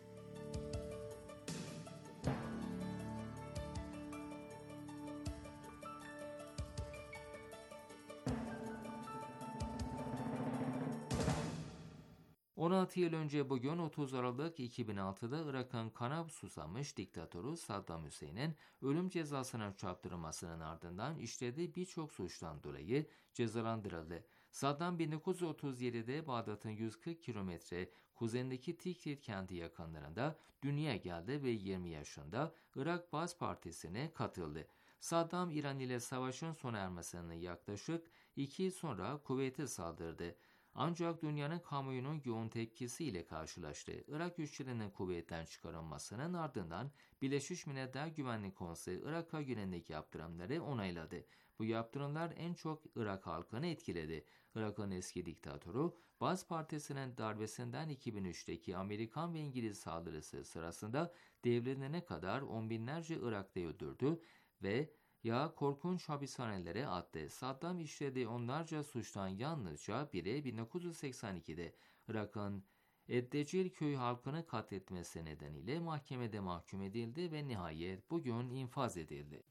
...16 yıl önce bugün 30 Aralık 2006'da Irak'ın kana susamış diktatörü Saddam Hüseyin'in ölüm cezasına çarptırılmasının ardından işlediği birçok suçtan dolayı cezalandırıldı. Saddam 1937'de Bağdat'ın 140 kilometre kuzeyindeki Tikrit kenti yakınlarında dünyaya geldi ve 20 yaşında Irak Baas Partisi'ne katıldı. Saddam İran ile savaşın sona ermesinin yaklaşık 2 yıl sonra Kuveyt'e saldırdı. Ancak dünyanın kamuoyunun yoğun tepkisiyle karşılaştı. Irak güçlerinin kuvvetten çıkarılmasının ardından Birleşmiş Milletler Güvenlik Konseyi Irak'a yönelik yaptırımları onayladı. Bu yaptırımlar en çok Irak halkını etkiledi. Irak'ın eski diktatörü Baas Partisi'nin darbesinden 2003'teki Amerikan ve İngiliz saldırısı sırasında devrilene kadar on binlerce Iraklı öldürdü ve korkunç hapishanelere attı. Saddam işlediği onlarca suçtan yalnızca biri 1982'de Irak'ın Eddecil köy halkını katletmesi nedeniyle mahkemede mahkum edildi ve nihayet bugün infaz edildi.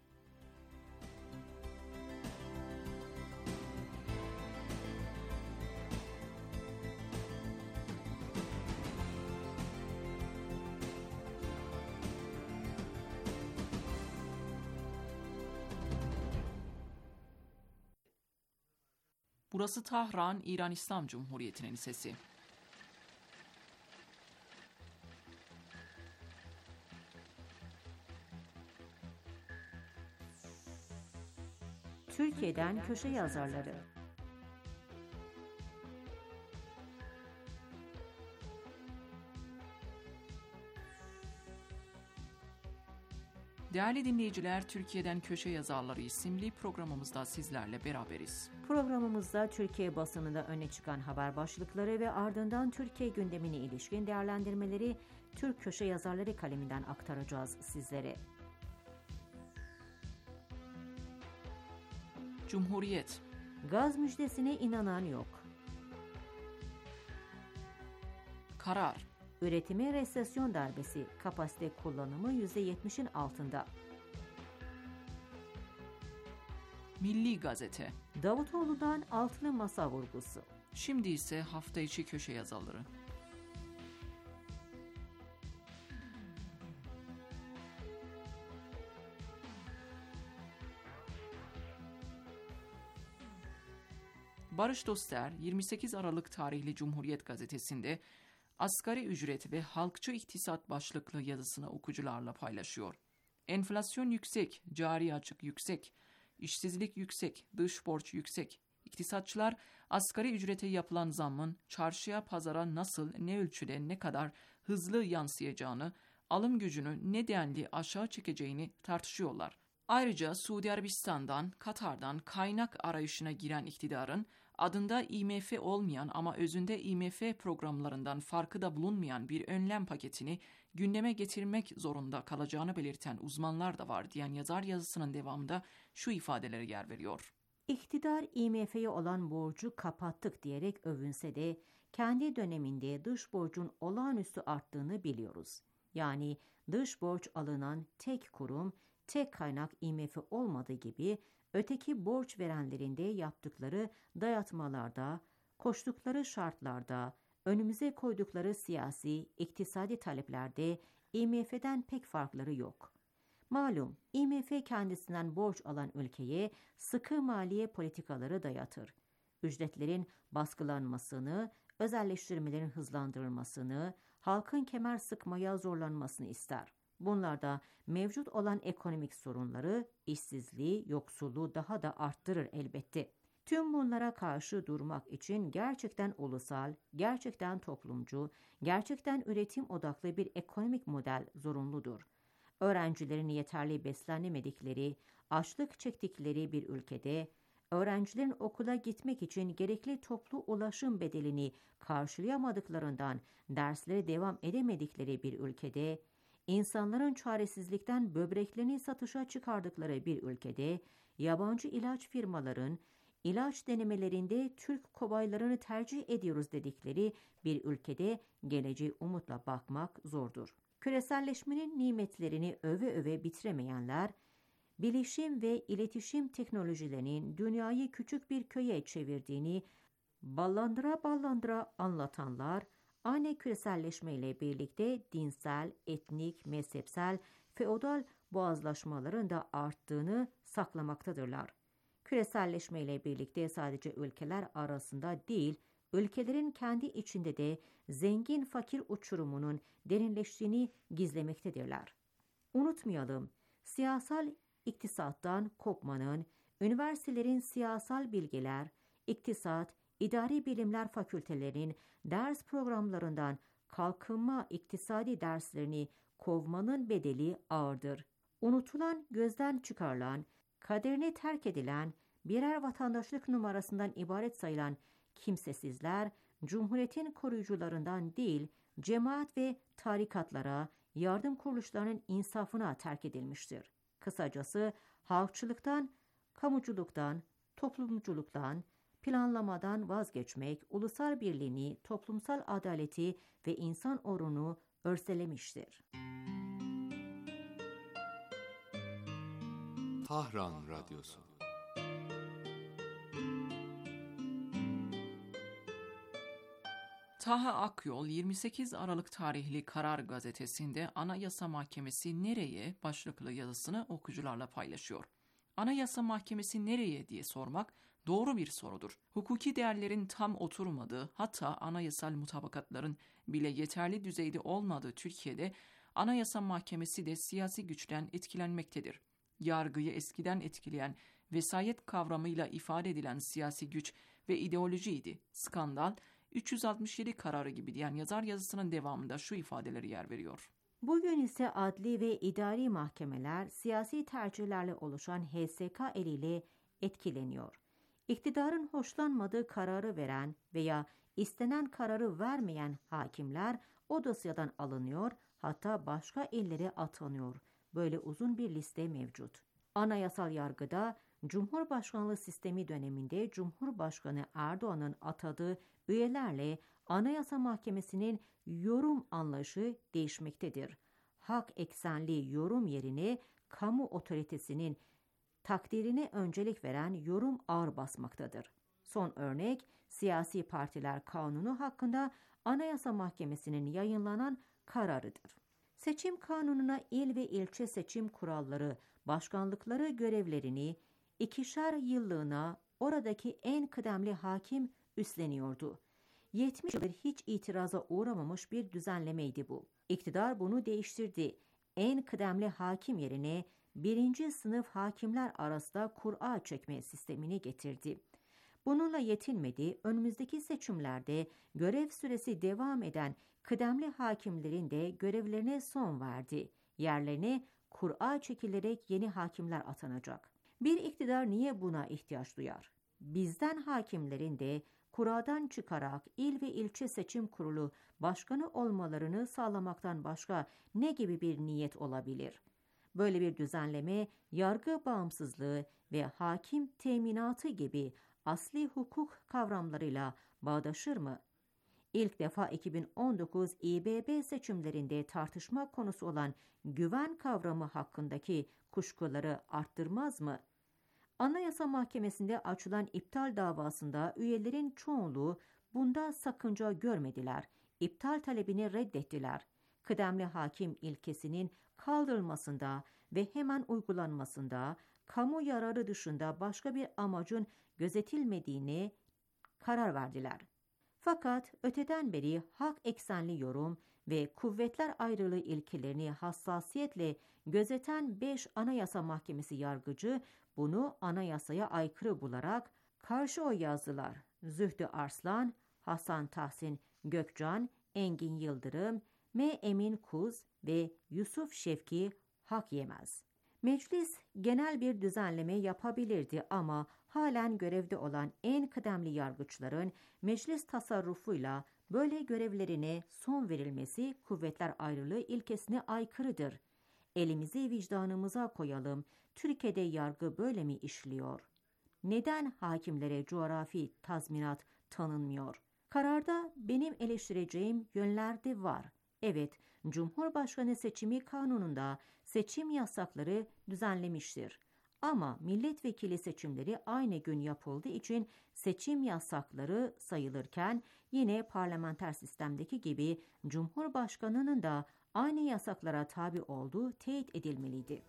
Burası Tahran, İran İslam Cumhuriyeti'nin sesi. Türkiye'den köşe yazarları. Değerli dinleyiciler, Türkiye'den Köşe Yazarları isimli programımızda sizlerle beraberiz. Programımızda Türkiye basınında öne çıkan haber başlıkları ve ardından Türkiye gündemine ilişkin değerlendirmeleri Türk Köşe Yazarları kaleminden aktaracağız sizlere. Cumhuriyet. Gaz müjdesine inanan yok. Karar. Üretime resesyon darbesi, kapasite kullanımı %70'in altında. Milli Gazete. Davutoğlu'dan altılı masa vurgusu. Şimdi ise hafta içi köşe yazarları. Barış Doster, 28 Aralık tarihli Cumhuriyet Gazetesi'nde asgari ücret ve halkçı iktisat başlıklı yazısını okuyucularla paylaşıyor. Enflasyon yüksek, cari açık yüksek, işsizlik yüksek, dış borç yüksek. İktisatçılar asgari ücrete yapılan zammın çarşıya, pazara nasıl, ne ölçüde, ne kadar hızlı yansıyacağını, alım gücünü ne denli aşağı çekeceğini tartışıyorlar. Ayrıca Suudi Arabistan'dan, Katar'dan kaynak arayışına giren iktidarın adında IMF olmayan ama özünde IMF programlarından farkı da bulunmayan bir önlem paketini gündeme getirmek zorunda kalacağını belirten uzmanlar da var diyen yazar yazısının devamında şu ifadelere yer veriyor. İktidar IMF'ye olan borcu kapattık diyerek övünse de kendi döneminde dış borcun olağanüstü arttığını biliyoruz. Yani dış borç alınan tek kurum, tek kaynak IMF olmadığı gibi öteki borç verenlerin de yaptıkları dayatmalarda, koştukları şartlarda, önümüze koydukları siyasi, iktisadi taleplerde IMF'den pek farkları yok. Malum, IMF kendisinden borç alan ülkeye sıkı maliye politikaları dayatır. Ücretlerin baskılanmasını, özelleştirmelerin hızlandırılmasını, halkın kemer sıkmaya zorlanmasını ister. Bunlar da mevcut olan ekonomik sorunları, işsizliği, yoksulluğu daha da arttırır elbette. Tüm bunlara karşı durmak için gerçekten ulusal, gerçekten toplumcu, gerçekten üretim odaklı bir ekonomik model zorunludur. Öğrencilerin yeterli beslenemedikleri, açlık çektikleri bir ülkede, öğrencilerin okula gitmek için gerekli toplu ulaşım bedelini karşılayamadıklarından derslere devam edemedikleri bir ülkede, İnsanların çaresizlikten böbreklerini satışa çıkardıkları bir ülkede, yabancı ilaç firmaların ilaç denemelerinde Türk kobaylarını tercih ediyoruz dedikleri bir ülkede geleceğe umutla bakmak zordur. Küreselleşmenin nimetlerini öve öve bitiremeyenler, bilişim ve iletişim teknolojilerinin dünyayı küçük bir köye çevirdiğini ballandıra ballandıra anlatanlar, aynı küreselleşmeyle birlikte dinsel, etnik, mezhepsel, feodal boğazlaşmaların da arttığını saklamaktadırlar. Küreselleşmeyle birlikte sadece ülkeler arasında değil, ülkelerin kendi içinde de zengin fakir uçurumunun derinleştiğini gizlemektedirler. Unutmayalım, siyasal iktisattan kopmanın, üniversitelerin siyasal bilgiler, iktisat, İdari Bilimler Fakültelerinin ders programlarından kalkınma iktisadi derslerini kovmanın bedeli ağırdır. Unutulan, gözden çıkarılan, kaderine terk edilen, birer vatandaşlık numarasından ibaret sayılan kimsesizler, Cumhuriyet'in koruyucularından değil, cemaat ve tarikatlara, yardım kuruluşlarının insafına terk edilmiştir. Kısacası halkçılıktan, kamuculuktan, toplumculuktan, planlamadan vazgeçmek, ulusal birliğini, toplumsal adaleti ve insan onurunu örselemiştir. Tahran Radyosu. Taha Akyol, 28 Aralık tarihli Karar Gazetesi'nde Anayasa Mahkemesi nereye başlıklı yazısını okuyucularla paylaşıyor. Anayasa Mahkemesi nereye diye sormak doğru bir sorudur. Hukuki değerlerin tam oturmadığı, hatta anayasal mutabakatların bile yeterli düzeyde olmadığı Türkiye'de Anayasa Mahkemesi de siyasi güçten etkilenmektedir. Yargıyı eskiden etkileyen vesayet kavramıyla ifade edilen siyasi güç ve ideolojiydi. Skandal, 367 kararı gibi diyen yazar yazısının devamında şu ifadeleri yer veriyor. Bugün ise adli ve idari mahkemeler siyasi tercihlerle oluşan HSK eliyle etkileniyor. İktidarın hoşlanmadığı kararı veren veya istenen kararı vermeyen hakimler o dosyadan alınıyor, hatta başka illere atanıyor. Böyle uzun bir liste mevcut. Anayasal yargıda Cumhurbaşkanlığı sistemi döneminde Cumhurbaşkanı Erdoğan'ın atadığı üyelerle Anayasa Mahkemesi'nin yorum anlayışı değişmektedir. Hak eksenli yorum yerine kamu otoritesinin takdirine öncelik veren yorum ağır basmaktadır. Son örnek siyasi partiler kanunu hakkında Anayasa Mahkemesi'nin yayınlanan kararıdır. Seçim kanununa il ve ilçe seçim kuralları, başkanlıkları görevlerini 2'şer yıllığına oradaki en kıdemli hakim üstleniyordu. 70 yıldır hiç itiraza uğramamış bir düzenlemeydi bu. İktidar bunu değiştirdi. En kıdemli hakim yerine 1. sınıf hakimler arasında kura çekme sistemini getirdi. Bununla yetinmedi, önümüzdeki seçimlerde görev süresi devam eden kıdemli hakimlerin de görevlerine son verdi. Yerlerine kura çekilerek yeni hakimler atanacak. Bir iktidar niye buna ihtiyaç duyar? Bizden hakimlerin de kuradan çıkarak il ve ilçe seçim kurulu başkanı olmalarını sağlamaktan başka ne gibi bir niyet olabilir? Böyle bir düzenleme yargı bağımsızlığı ve hakim teminatı gibi asli hukuk kavramlarıyla bağdaşır mı? İlk defa 2019 İBB seçimlerinde tartışma konusu olan güven kavramı hakkındaki kuşkuları arttırmaz mı? Anayasa Mahkemesi'nde açılan iptal davasında üyelerin çoğunluğu bunda sakınca görmediler. İptal talebini reddettiler. Kıdemli hakim ilkesinin kaldırılmasında ve hemen uygulanmasında kamu yararı dışında başka bir amacın gözetilmediğine karar verdiler. Fakat öteden beri hak eksenli yorum ve kuvvetler ayrılığı ilkelerini hassasiyetle gözeten 5 Anayasa Mahkemesi yargıcı bunu anayasaya aykırı bularak karşı oy yazdılar. Zühtü Arslan, Hasan Tahsin Gökcan, Engin Yıldırım, M. Emin Kuz ve Yusuf Şevki hak yemez. Meclis genel bir düzenleme yapabilirdi ama halen görevde olan en kıdemli yargıçların meclis tasarrufuyla böyle görevlerine son verilmesi kuvvetler ayrılığı ilkesine aykırıdır. Elimizi vicdanımıza koyalım. Türkiye'de yargı böyle mi işliyor? Neden hakimlere coğrafi tazminat tanınmıyor? Kararda benim eleştireceğim yönler de var. Evet, Cumhurbaşkanı seçimi kanununda seçim yasakları düzenlemiştir. Ama milletvekili seçimleri aynı gün yapıldığı için seçim yasakları sayılırken yine parlamenter sistemdeki gibi Cumhurbaşkanının da aynı yasaklara tabi olduğu teyit edilmeliydi.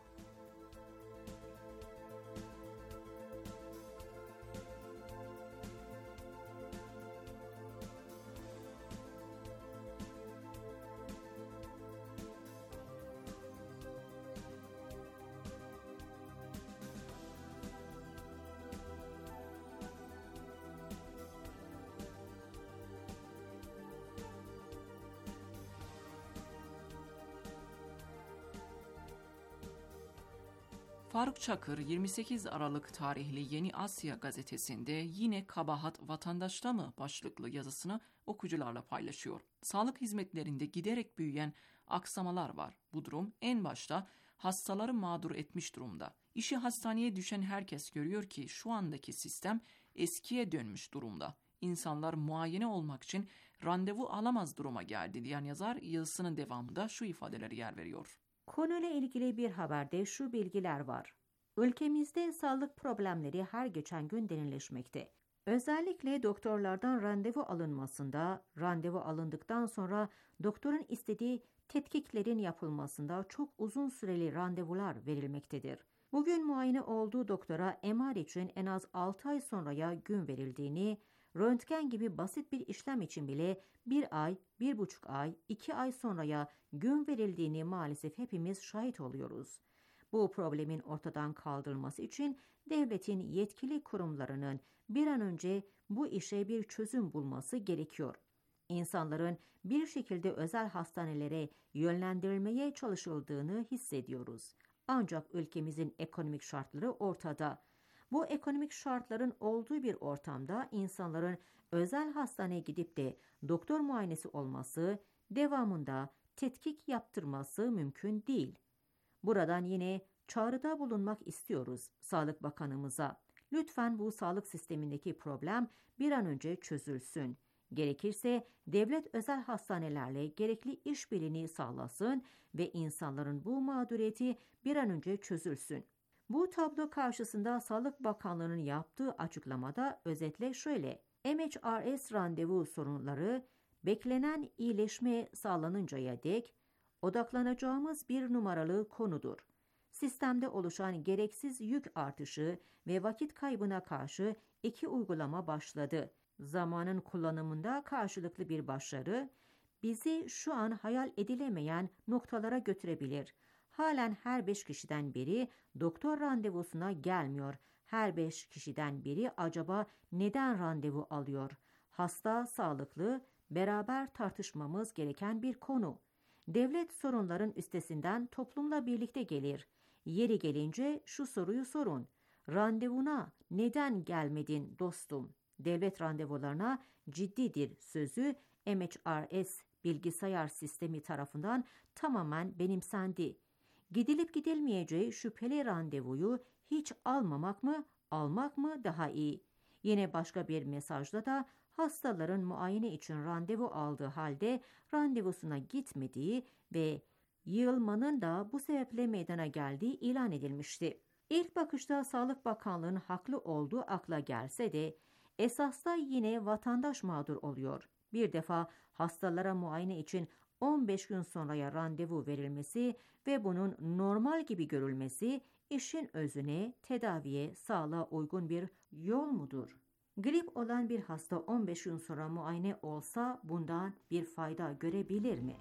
Faruk Çakır 28 Aralık tarihli Yeni Asya gazetesinde yine kabahat vatandaşta mı başlıklı yazısını okuyucularla paylaşıyor. Sağlık hizmetlerinde giderek büyüyen aksamalar var. Bu durum en başta hastaları mağdur etmiş durumda. İşi hastaneye düşen herkes görüyor ki şu andaki sistem eskiye dönmüş durumda. İnsanlar muayene olmak için randevu alamaz duruma geldi diyen yazar yazısının devamında şu ifadeleri yer veriyor. Konuyla ilgili bir haberde şu bilgiler var. Ülkemizde sağlık problemleri her geçen gün derinleşmekte. Özellikle doktorlardan randevu alınmasında, randevu alındıktan sonra doktorun istediği tetkiklerin yapılmasında çok uzun süreli randevular verilmektedir. Bugün muayene olduğu doktora MR için en az 6 ay sonraya gün verildiğini, röntgen gibi basit bir işlem için bile 1 ay, 1,5 ay, 2 ay sonraya gün verildiğini maalesef hepimiz şahit oluyoruz. Bu problemin ortadan kaldırılması için devletin yetkili kurumlarının bir an önce bu işe bir çözüm bulması gerekiyor. İnsanların bir şekilde özel hastanelere yönlendirilmeye çalışıldığını hissediyoruz. Ancak ülkemizin ekonomik şartları ortada. Bu ekonomik şartların olduğu bir ortamda insanların özel hastaneye gidip de doktor muayenesi olması, devamında tetkik yaptırması mümkün değil. Buradan yine çağrıda bulunmak istiyoruz Sağlık Bakanımıza. Lütfen bu sağlık sistemindeki problem bir an önce çözülsün. Gerekirse devlet özel hastanelerle gerekli işbirliğini sağlasın ve insanların bu mağduriyeti bir an önce çözülsün. Bu tablo karşısında Sağlık Bakanlığı'nın yaptığı açıklamada özetle şöyle: MHRS randevu sorunları beklenen iyileşme sağlanıncaya dek odaklanacağımız bir numaralı konudur. Sistemde oluşan gereksiz yük artışı ve vakit kaybına karşı 2 uygulama başladı. Zamanın kullanımında karşılıklı bir başarı bizi şu an hayal edilemeyen noktalara götürebilir. Halen her 5 kişiden biri doktor randevusuna gelmiyor. Her 5 kişiden biri acaba neden randevu alıyor? Hasta sağlıklı, beraber tartışmamız gereken bir konu. Devlet sorunların üstesinden toplumla birlikte gelir. Yeri gelince şu soruyu sorun: randevuna neden gelmedin dostum? Devlet randevularına ciddidir sözü MHRS bilgisayar sistemi tarafından tamamen benimsendi. Gidilip gidilmeyeceği şüpheli randevuyu hiç almamak mı, almak mı daha iyi? Yine başka bir mesajda da hastaların muayene için randevu aldığı halde randevusuna gitmediği ve yığılmanın da bu sebeple meydana geldiği ilan edilmişti. İlk bakışta Sağlık Bakanlığı'nın haklı olduğu akla gelse de esasda yine vatandaş mağdur oluyor. Bir defa hastalara muayene için 15 gün sonraya randevu verilmesi ve bunun normal gibi görülmesi işin özüne, tedaviye, sağlığa uygun bir yol mudur? Grip olan bir hasta 15 gün sonra muayene olsa bundan bir fayda görebilir mi?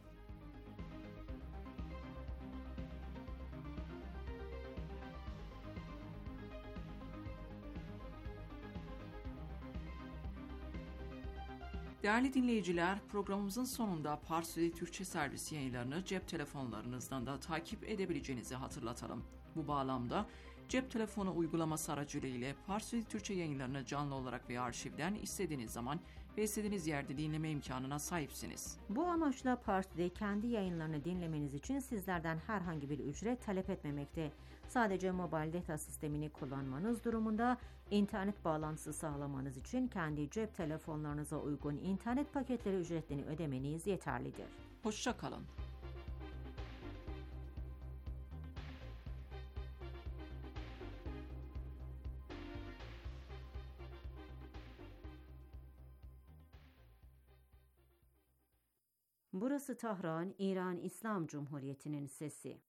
Değerli dinleyiciler, programımızın sonunda Parsi Türkçe servis yayınlarını cep telefonlarınızdan da takip edebileceğinizi hatırlatalım. Bu bağlamda cep telefonu uygulaması aracılığıyla Parsi Türkçe yayınlarını canlı olarak ve arşivden istediğiniz zaman ve istediğiniz yerde dinleme imkanına sahipsiniz. Bu amaçla Parsi'de kendi yayınlarını dinlemeniz için sizlerden herhangi bir ücret talep etmemekte. Sadece mobil data sistemini kullanmanız durumunda internet bağlantısı sağlamanız için kendi cep telefonlarınıza uygun internet paketleri ücretlerini ödemeniz yeterlidir. Hoşça kalın. Burası Tahran, İran İslam Cumhuriyeti'nin sesi.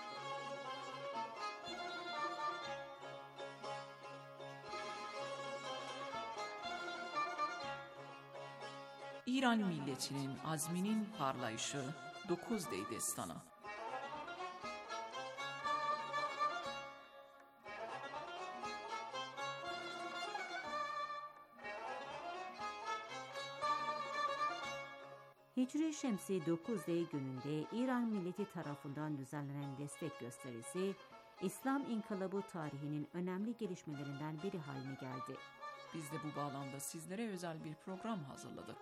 İran milletinin azminin parlayışı 9 destanı. Hicri Şemsi 9D gününde İran milleti tarafından düzenlenen destek gösterisi, İslam İnkılabı tarihinin önemli gelişmelerinden biri haline geldi. Biz de bu bağlamda sizlere özel bir program hazırladık.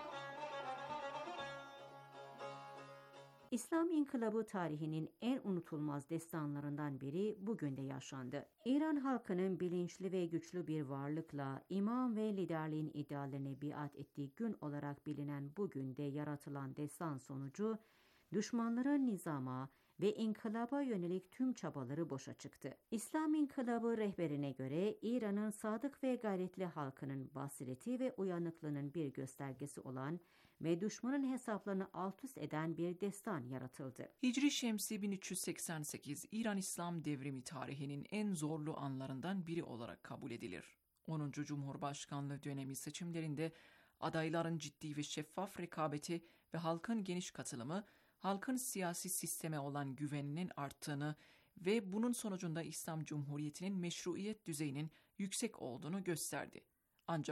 İslam İnkılabı tarihinin en unutulmaz destanlarından biri bugün de yaşandı. İran halkının bilinçli ve güçlü bir varlıkla imam ve liderliğin ideallerine biat ettiği gün olarak bilinen bu günde yaratılan destan sonucu, düşmanların nizama ve inkılaba yönelik tüm çabaları boşa çıktı. İslam İnkılabı rehberine göre İran'ın sadık ve gayretli halkının basireti ve uyanıklığının bir göstergesi olan ve düşmanın hesaplarını alt üst eden bir destan yaratıldı. Hicri Şemsi 1388 İran İslam devrimi tarihinin en zorlu anlarından biri olarak kabul edilir. 10. Cumhurbaşkanlığı dönemi seçimlerinde adayların ciddi ve şeffaf rekabeti ve halkın geniş katılımı, halkın siyasi sisteme olan güveninin arttığını ve bunun sonucunda İslam Cumhuriyeti'nin meşruiyet düzeyinin yüksek olduğunu gösterdi. Ancak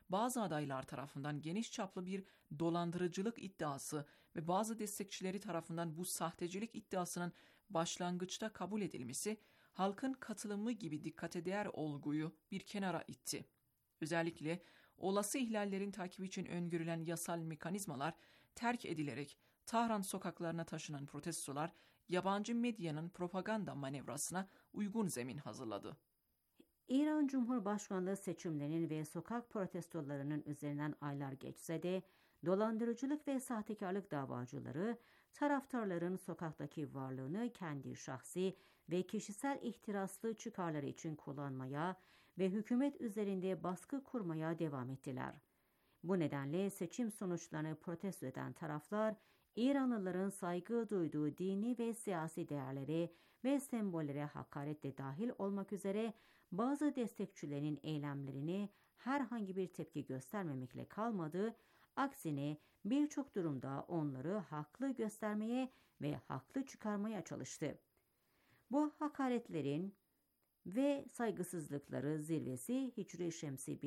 bazı adaylar tarafından geniş çaplı bir dolandırıcılık iddiası ve bazı destekçileri tarafından bu sahtecilik iddiasının başlangıçta kabul edilmesi, halkın katılımı gibi dikkate değer olguyu bir kenara itti. Özellikle olası ihlallerin takibi için öngörülen yasal mekanizmalar terk edilerek Tahran sokaklarına taşınan protestolar, yabancı medyanın propaganda manevrasına uygun zemin hazırladı. İran Cumhurbaşkanlığı seçimlerinin ve sokak protestolarının üzerinden aylar geçse de dolandırıcılık ve sahtekarlık davacıları taraftarların sokaktaki varlığını kendi şahsi ve kişisel ihtiraslı çıkarları için kullanmaya ve hükümet üzerinde baskı kurmaya devam ettiler. Bu nedenle seçim sonuçlarını protesto eden taraflar, İranlıların saygı duyduğu dini ve siyasi değerlere ve sembollere hakaret de dahil olmak üzere bazı destekçilerin eylemlerine herhangi bir tepki göstermemekle kalmadı, aksine birçok durumda onları haklı göstermeye ve haklı çıkarmaya çalıştı. Bu hakaretlerin ve saygısızlıkları zirvesi Hicri Şemsi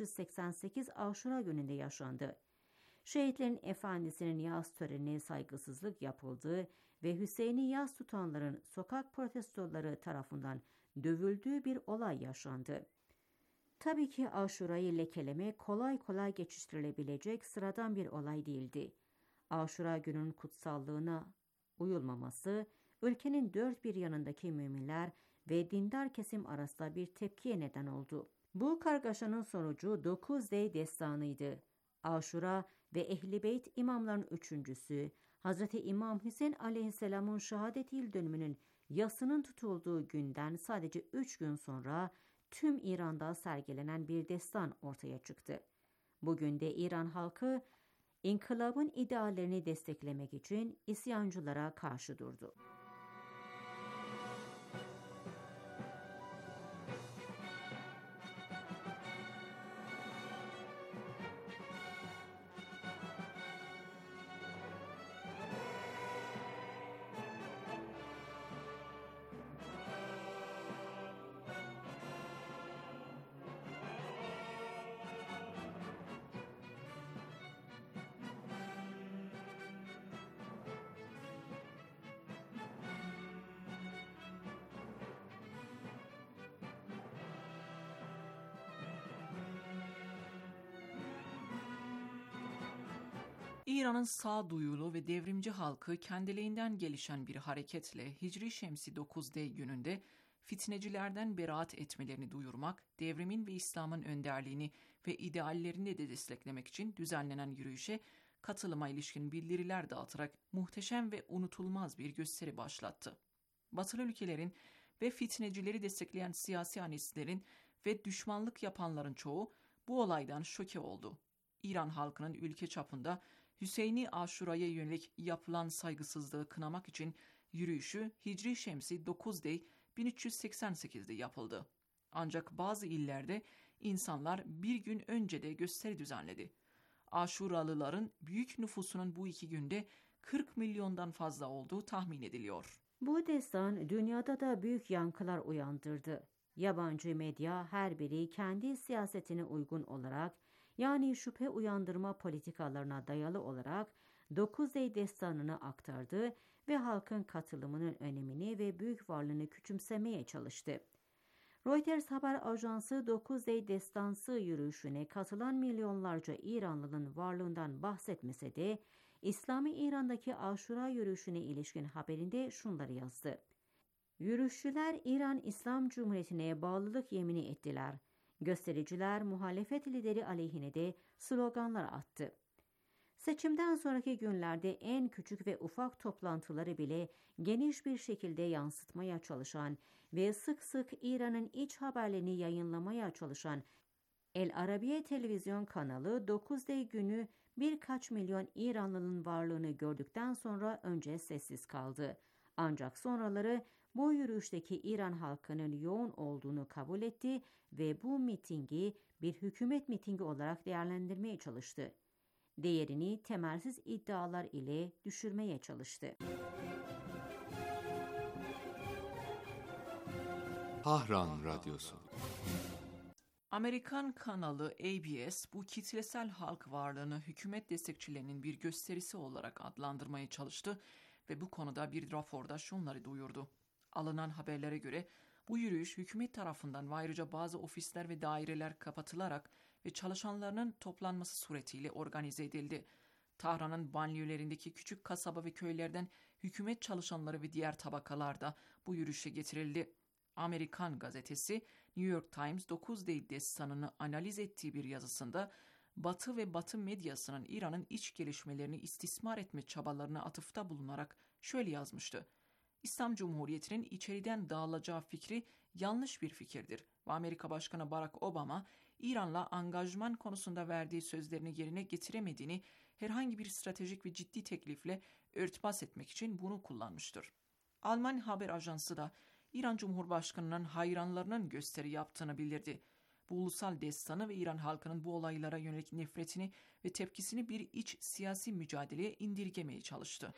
1388 Aşura gününde yaşandı. Şehitlerin efendisinin yas törenine saygısızlık yapıldığı ve Hüseyin'i yas tutanların sokak protestoları tarafından dövüldüğü bir olay yaşandı. Tabii ki Aşura'yı lekeleme kolay kolay geçiştirilebilecek sıradan bir olay değildi. Aşura günün kutsallığına uyulmaması, ülkenin dört bir yanındaki müminler ve dindar kesim arasında bir tepkiye neden oldu. Bu kargaşanın sonucu 9 destanıydı. Aşura ve Ehl-i Beyt imamların üçüncüsü, Hazreti İmam Hüseyin aleyhisselamın şehadet yıl dönümünün yasının tutulduğu günden sadece 3 gün sonra tüm İran'da sergilenen bir destan ortaya çıktı. Bugün de İran halkı, inkılabın ideallerini desteklemek için isyancılara karşı durdu. İran'ın sağduyulu ve devrimci halkı kendiliğinden gelişen bir hareketle Hicri Şemsi 9D gününde fitnecilerden beraat etmelerini duyurmak, devrimin ve İslam'ın önderliğini ve ideallerini de desteklemek için düzenlenen yürüyüşe katılıma ilişkin bildiriler dağıtarak muhteşem ve unutulmaz bir gösteri başlattı. Batılı ülkelerin ve fitnecileri destekleyen siyasi analistlerin ve düşmanlık yapanların çoğu bu olaydan şoke oldu. İran halkının ülke çapında Hüseyin'i Aşura'ya yönelik yapılan saygısızlığı kınamak için yürüyüşü Hicri Şemsi 9D 1388'de yapıldı. Ancak bazı illerde insanlar bir gün önce de gösteri düzenledi. Aşuralıların büyük nüfusunun bu 2 günde 40 milyondan fazla olduğu tahmin ediliyor. Bu destan dünyada da büyük yankılar uyandırdı. Yabancı medya her biri kendi siyasetine uygun olarak, yani şüphe uyandırma politikalarına dayalı olarak 9D destanını aktardı ve halkın katılımının önemini ve büyük varlığını küçümsemeye çalıştı. Reuters haber ajansı 9D destansı yürüyüşüne katılan milyonlarca İranlı'nın varlığından bahsetmese de İslami İran'daki Aşura yürüyüşüne ilişkin haberinde şunları yazdı. Yürüyüşçüler İran İslam Cumhuriyeti'ne bağlılık yemini ettiler. Göstericiler muhalefet lideri aleyhine de sloganlar attı. Seçimden sonraki günlerde en küçük ve ufak toplantıları bile geniş bir şekilde yansıtmaya çalışan ve sık sık İran'ın iç haberlerini yayınlamaya çalışan El Arabiye televizyon kanalı 9D günü birkaç milyon İranlı'nın varlığını gördükten sonra önce sessiz kaldı. Ancak sonraları bu yürüyüşteki İran halkının yoğun olduğunu kabul etti ve bu mitingi bir hükümet mitingi olarak değerlendirmeye çalıştı. Değerini temelsiz iddialar ile düşürmeye çalıştı. Tahran Radyosu. Amerikan kanalı ABS bu kitlesel halk varlığını hükümet destekçilerinin bir gösterisi olarak adlandırmaya çalıştı ve bu konuda bir raporda şunları duyurdu. Alınan haberlere göre bu yürüyüş hükümet tarafından ve ayrıca bazı ofisler ve daireler kapatılarak ve çalışanlarının toplanması suretiyle organize edildi. Tahran'ın banliyölerindeki küçük kasaba ve köylerden hükümet çalışanları ve diğer tabakalar da bu yürüyüşe getirildi. Amerikan gazetesi New York Times 9 Eylül destanını analiz ettiği bir yazısında Batı ve Batı medyasının İran'ın iç gelişmelerini istismar etme çabalarına atıfta bulunarak şöyle yazmıştı. İslam Cumhuriyeti'nin içeriden dağılacağı fikri yanlış bir fikirdir ve Amerika Başkanı Barack Obama İran'la angajman konusunda verdiği sözlerini yerine getiremediğini herhangi bir stratejik ve ciddi teklifle örtbas etmek için bunu kullanmıştır. Alman haber ajansı da İran Cumhurbaşkanı'nın hayranlarının gösteri yaptığını bildirdi. Bu ulusal destanı ve İran halkının bu olaylara yönelik nefretini ve tepkisini bir iç siyasi mücadeleye indirgemeye çalıştı.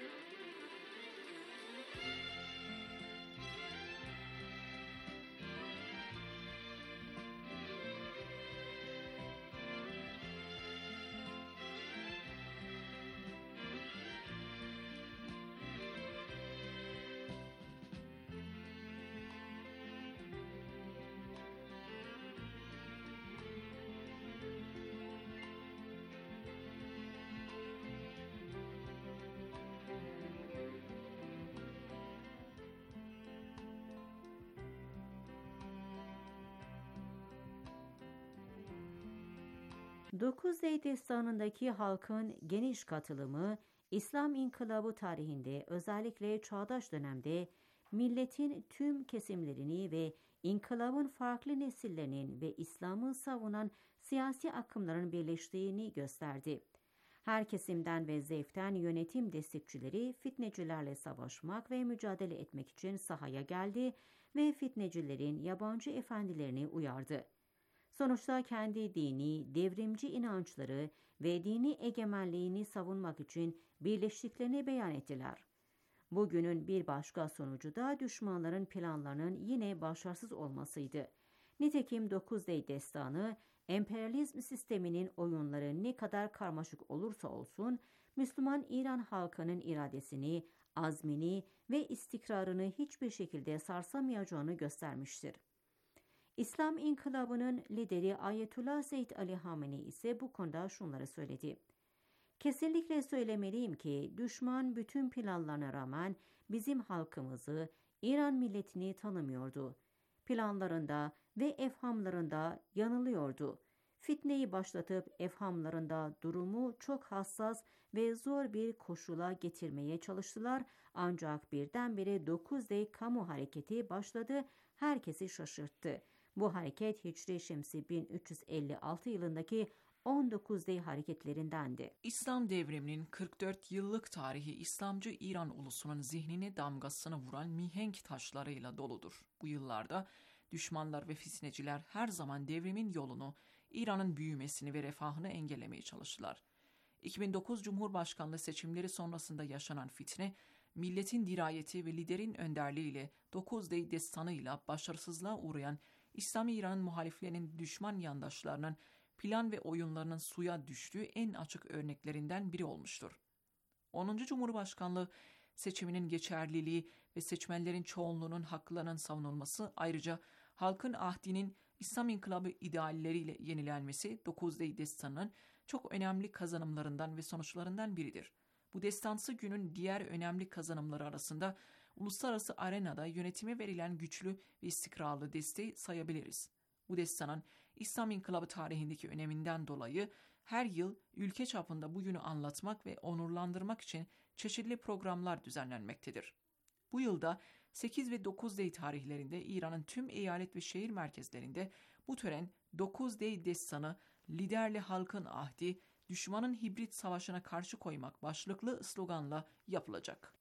Dokuz Eylül destanındaki halkın geniş katılımı, İslam İnkılabı tarihinde özellikle çağdaş dönemde milletin tüm kesimlerini ve inkılabın farklı nesillerinin ve İslam'ı savunan siyasi akımların birleştiğini gösterdi. Her kesimden ve zevkten yönetim destekçileri fitnecilerle savaşmak ve mücadele etmek için sahaya geldi ve fitnecilerin yabancı efendilerini uyardı. Sonuçta kendi dini, devrimci inançları ve dini egemenliğini savunmak için birleştiklerini beyan ettiler. Bugünün bir başka sonucu da düşmanların planlarının yine başarısız olmasıydı. Nitekim 9 Eylül destanı, emperyalizm sisteminin oyunları ne kadar karmaşık olursa olsun, Müslüman İran halkının iradesini, azmini ve istikrarını hiçbir şekilde sarsamayacağını göstermiştir. İslam İnkılabı'nın lideri Ayetullah Seyyid Ali Hamenei ise bu konuda şunları söyledi. Kesinlikle söylemeliyim ki düşman bütün planlarına rağmen bizim halkımızı, İran milletini tanımıyordu. Planlarında ve efhamlarında yanılıyordu. Fitneyi başlatıp efhamlarında durumu çok hassas ve zor bir koşula getirmeye çalıştılar ancak birdenbire 9 Eylül kamu hareketi başladı, herkesi şaşırttı. Bu hareket Hicri Şemsi 1356 yılındaki 19 Eylül hareketlerindendi. İslam devriminin 44 yıllık tarihi İslamcı İran ulusunun zihnine damgasını vuran mihenk taşlarıyla doludur. Bu yıllarda düşmanlar ve fitneciler her zaman devrimin yolunu, İran'ın büyümesini ve refahını engellemeye çalıştılar. 2009 Cumhurbaşkanlığı seçimleri sonrasında yaşanan fitne, milletin dirayeti ve liderin önderliğiyle 9 Eylül destanıyla başarısızlığa uğrayan İslami İran'ın muhaliflerinin düşman yandaşlarının plan ve oyunlarının suya düştüğü en açık örneklerinden biri olmuştur. 10. Cumhurbaşkanlığı seçiminin geçerliliği ve seçmenlerin çoğunluğunun haklarının savunulması, ayrıca halkın ahdinin İslam İnkılabı idealleriyle yenilenmesi 9 Eylül destanının çok önemli kazanımlarından ve sonuçlarından biridir. Bu destansı günün diğer önemli kazanımları arasında uluslararası arenada yönetime verilen güçlü ve istikrarlı desteği sayabiliriz. Bu destanın İslam İnkılabı tarihindeki öneminden dolayı her yıl ülke çapında bu günü anlatmak ve onurlandırmak için çeşitli programlar düzenlenmektedir. Bu yılda 8 ve 9 Eylül tarihlerinde İran'ın tüm eyalet ve şehir merkezlerinde bu tören 9 Eylül destanı, liderli halkın ahdi, düşmanın hibrit savaşına karşı koymak başlıklı sloganla yapılacak.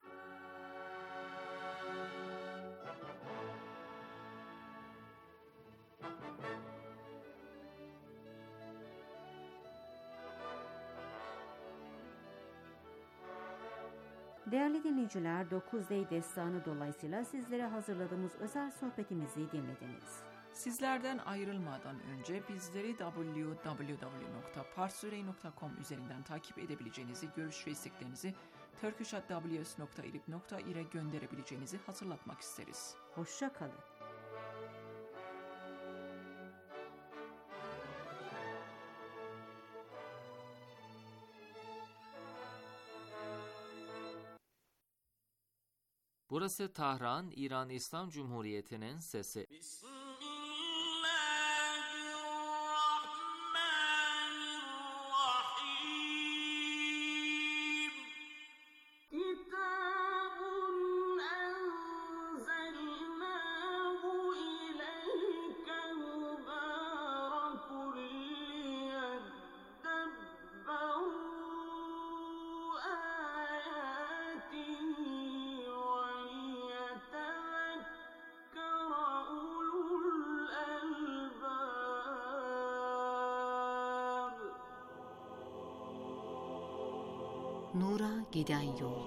Değerli dinleyiciler, 9 Eylül destanı dolayısıyla sizlere hazırladığımız özel sohbetimizi dinlediniz. Sizlerden ayrılmadan önce bizleri www.parsurey.com üzerinden takip edebileceğinizi, görüş ve isteklerinizi turkish@ws.ilip.ir'e gönderebileceğinizi hatırlatmak isteriz. Hoşça kalın. Burası Tahran, İran İslam Cumhuriyeti'nin sesi. Nura giden yol.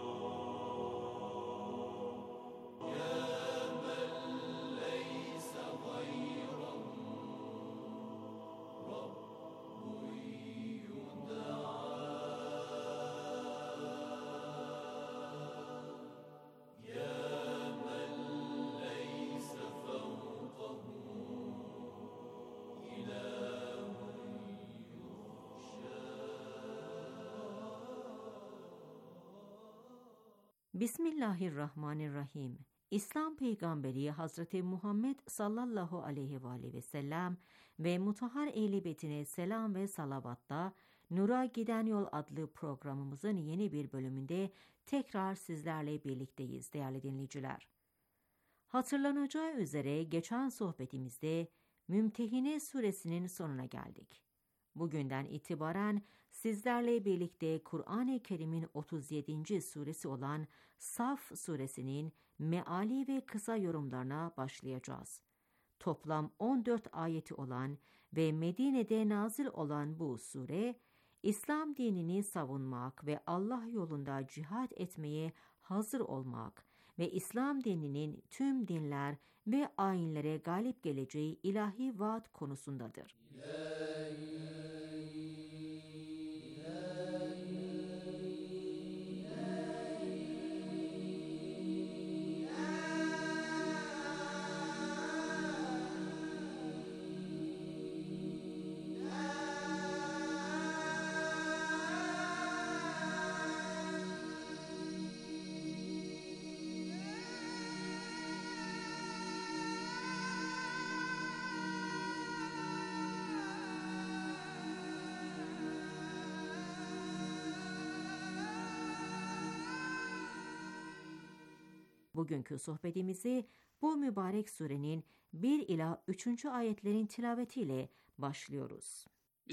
Bismillahirrahmanirrahim. İslam peygamberi Hazreti Muhammed sallallahu aleyhi ve aleyhi ve sellem ve mutahhar ehl-i beytine selam ve salavatta Nur'a Giden Yol adlı programımızın yeni bir bölümünde tekrar sizlerle birlikteyiz değerli dinleyiciler. Hatırlanacağı üzere geçen sohbetimizde Mümtehine suresinin sonuna geldik. Bugünden itibaren sizlerle birlikte Kur'an-ı Kerim'in 37. suresi olan Saf suresinin meali ve kısa yorumlarına başlayacağız. Toplam 14 ayeti olan ve Medine'de nazil olan bu sure, İslam dinini savunmak ve Allah yolunda cihad etmeye hazır olmak ve İslam dininin tüm dinler ve ayinlere galip geleceği ilahi vaat konusundadır. Bugünkü sohbetimizi bu mübarek surenin 1 ila 3. ayetlerin tilavetiyle başlıyoruz.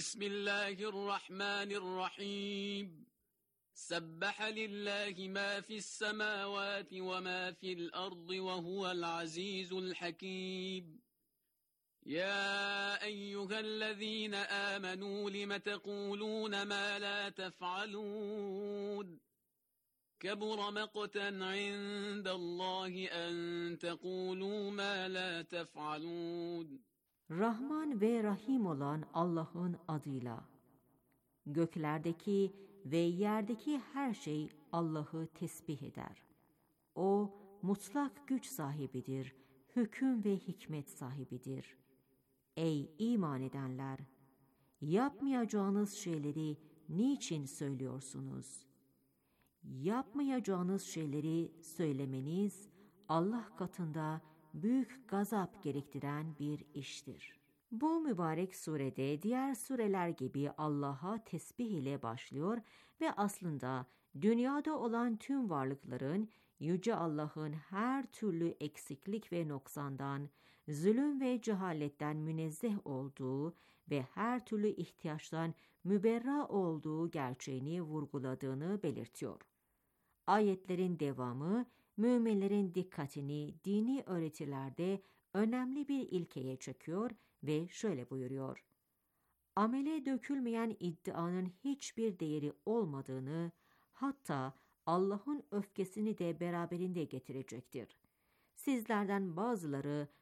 Bismillahirrahmanirrahim. Sebbaha lillahi ma fis semawati ve ma fil ardı ve huvel azizul hakim. Ya eyyühellezine amenu lime tekulun ma la tef'alun. كبر مقتا عند الله أن تقولوا ما لا تفعلون. Rahman ve Rahim olan Allah'ın adıyla. Göklerdeki ve yerdeki her şey Allah'ı tesbih eder. O mutlak güç sahibidir, hüküm ve hikmet sahibidir. Ey iman edenler! Yapmayacağınız şeyleri niçin söylüyorsunuz? Yapmayacağınız şeyleri söylemeniz Allah katında büyük gazap gerektiren bir iştir. Bu mübarek surede diğer sureler gibi Allah'a tesbih ile başlıyor ve aslında dünyada olan tüm varlıkların Yüce Allah'ın her türlü eksiklik ve noksandan, zulüm ve cehaletten münezzeh olduğu ve her türlü ihtiyaçtan müberra olduğu gerçeğini vurguladığını belirtiyor. Ayetlerin devamı, müminlerin dikkatini dini öğretilerde önemli bir ilkeye çekiyor ve şöyle buyuruyor. Amele dökülmeyen iddianın hiçbir değeri olmadığını, hatta Allah'ın öfkesini de beraberinde getirecektir. Sizlerden bazıları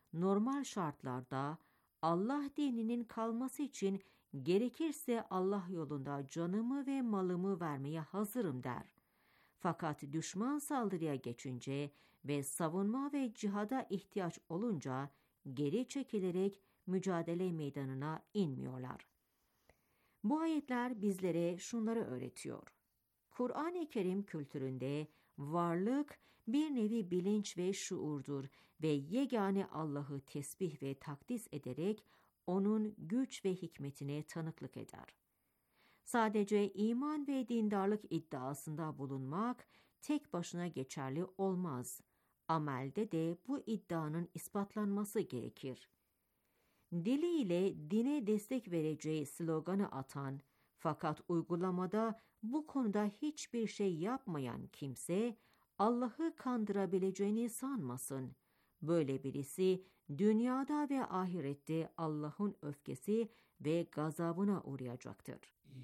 normal şartlarda Allah dininin kalması için gerekirse Allah yolunda canımı ve malımı vermeye hazırım der. Fakat düşman saldırıya geçince ve savunma ve cihada ihtiyaç olunca geri çekilerek mücadele meydanına inmiyorlar. Bu ayetler bizlere şunları öğretiyor. Kur'an-ı Kerim kültüründe varlık bir nevi bilinç ve şuurdur ve yegane Allah'ı tesbih ve takdis ederek onun güç ve hikmetine tanıklık eder. Sadece iman ve dindarlık iddiasında bulunmak tek başına geçerli olmaz. Amelde de bu iddianın ispatlanması gerekir. Diliyle dine destek vereceği sloganı atan fakat uygulamada bu konuda hiçbir şey yapmayan kimse Allah'ı kandırabileceğini sanmasın. Böyle birisi dünyada ve ahirette Allah'ın öfkesi ve gazabına uğrayacaktır.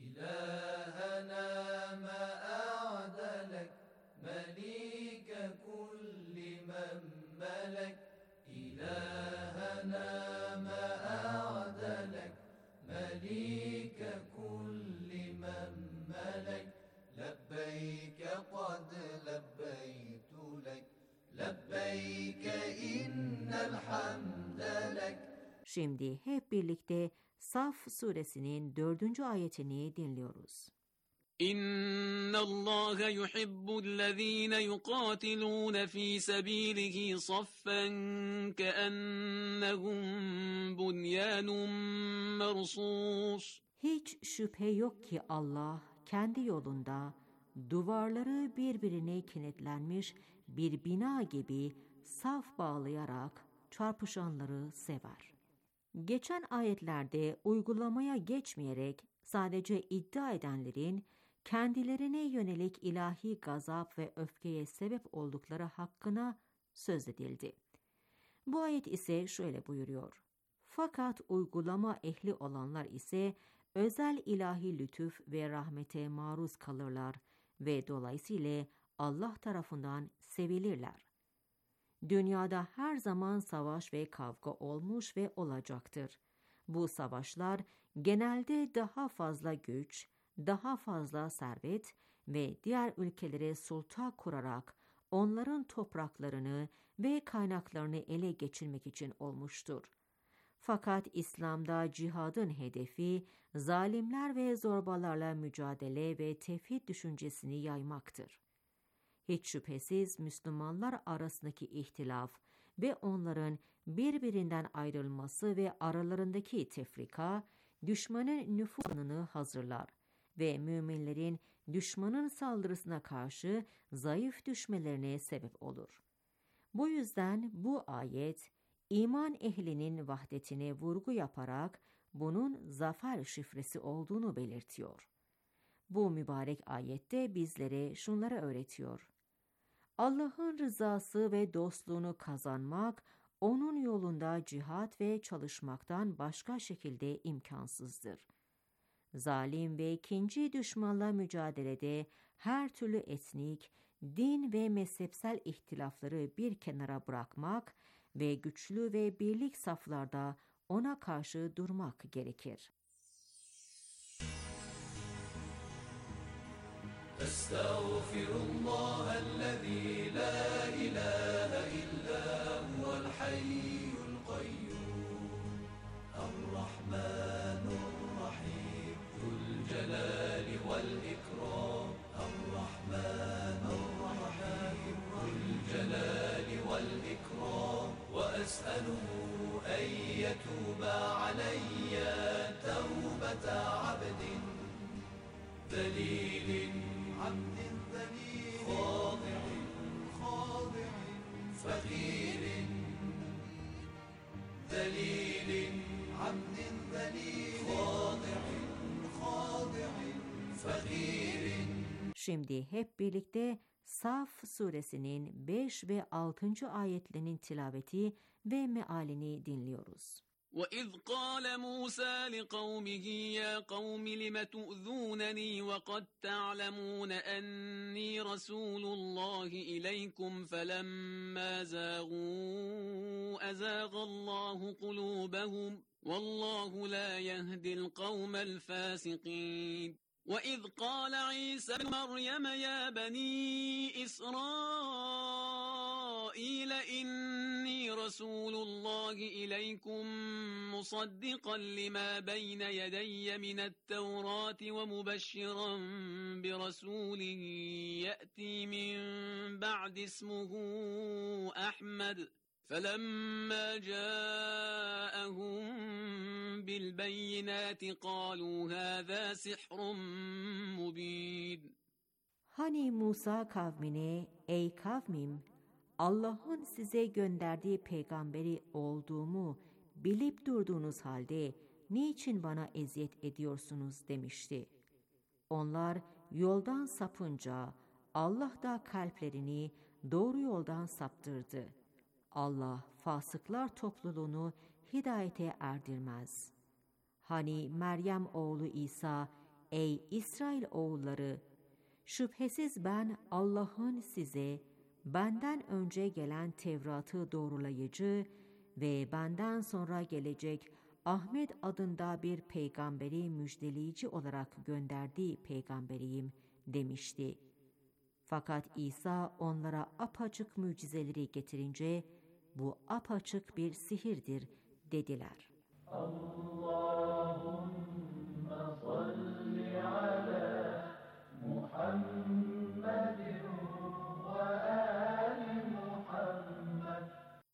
İlahena ma a'delek melike kulli men melek İlahena ma a'delek melike kulli men melek lebbeyke kad lebbeytu lek lebbeyke innel hamdelek. Şimdi hep birlikte Saf suresinin 4. ayetini dinliyoruz. İnna Allah yuhibbul-lezîne yuqatilûne fî sebîlihi saffen keennehum bunyanun mersûs. Hiç şüphe yok ki Allah kendi yolunda duvarları birbirine kenetlenmiş bir bina gibi saf bağlayarak çarpışanları sever. Geçen ayetlerde uygulamaya geçmeyerek sadece iddia edenlerin kendilerine yönelik ilahi gazap ve öfkeye sebep oldukları hakkına söz edildi. Bu ayet ise şöyle buyuruyor. Fakat uygulama ehli olanlar ise özel ilahi lütuf ve rahmete maruz kalırlar ve dolayısıyla Allah tarafından sevilirler. Dünyada her zaman savaş ve kavga olmuş ve olacaktır. Bu savaşlar genelde daha fazla güç, daha fazla servet ve diğer ülkelere sulta kurarak onların topraklarını ve kaynaklarını ele geçirmek için olmuştur. Fakat İslam'da cihadın hedefi zalimler ve zorbalarla mücadele ve tevhid düşüncesini yaymaktır. Hiç şüphesiz Müslümanlar arasındaki ihtilaf ve onların birbirinden ayrılması ve aralarındaki tefrika, düşmanın nüfuzunu hazırlar ve müminlerin düşmanın saldırısına karşı zayıf düşmelerine sebep olur. Bu yüzden bu ayet, iman ehlinin vahdetine vurgu yaparak bunun zafer şifresi olduğunu belirtiyor. Bu mübarek ayette bizlere şunları öğretiyor. Allah'ın rızası ve dostluğunu kazanmak, onun yolunda cihat ve çalışmaktan başka şekilde imkansızdır. Zalim ve ikinci düşmanla mücadelede her türlü etnik, din ve mezhepsel ihtilafları bir kenara bırakmak ve güçlü ve birlik saflarda ona karşı durmak gerekir. Estağfirullahellezî la ilahe illa huvel hayyul kayyum Er-Rahmanur-Rahim Zülcelali vel ikram Er-Rahmanur-Rahim Zülcelali vel ikram Ve es'eluhu en yetûbe aleyye tevbete abdin ذليل عبد ذليل خاضع فقير ذليل عبد ذليل خاضع فقير. Şimdi hep birlikte Saf suresinin 5 ve 6. ayetlerinin tilaveti ve mealini dinliyoruz. وَإِذْ قَالَ مُوسَى لِقَوْمِهِ يَا قَوْمِ لِمَ تُؤْذُونَنِي وَقَدْ تَعْلَمُونَ أَنِّي رَسُولُ اللَّهِ إِلَيْكُمْ فَلَمَّا زَاغُوا أَزَاغَ اللَّهُ قُلُوبَهُمْ وَاللَّهُ لَا يَهْدِي الْقَوْمَ الْفَاسِقِينَ وَإِذْ قَالَ عِيسَى ابْنُ مَرْيَمَ يَا بَنِي إِسْرَائِيلَ إِنِّي رَسُولُ اللَّهِ إِلَيْكُمْ مُصَدِّقًا لِمَا بَيْنَ يَدَيَّ مِنَ التَّوْرَاةِ وَمُبَشِّرًا بِرَسُولٍ يَأْتِي مِن بَعْدِ اسْمُهُ أَحْمَدُ فَلَمَّا جَاءَهُم بِالْبَيِّنَاتِ قَالُوا هَذَا سِحْرٌ مُبِينٌ. Hani Musa kavmine, ey kavmim, Allah'ın size gönderdiği peygamberi olduğumu bilip durduğunuz halde niçin bana eziyet ediyorsunuz demişti. Onlar yoldan sapınca Allah da kalplerini doğru yoldan saptırdı. Allah fasıklar topluluğunu hidayete erdirmez. Hani Meryem oğlu İsa, ey İsrail oğulları, şüphesiz ben Allah'ın size benden önce gelen Tevrat'ı doğrulayıcı ve benden sonra gelecek Ahmet adında bir peygamberi müjdeleyici olarak gönderdiği peygamberiyim demişti. Fakat İsa onlara apaçık mucizeleri getirince bu apaçık bir sihirdir dediler. Allahümme salli ala Muhammedin ve ali Muhammed.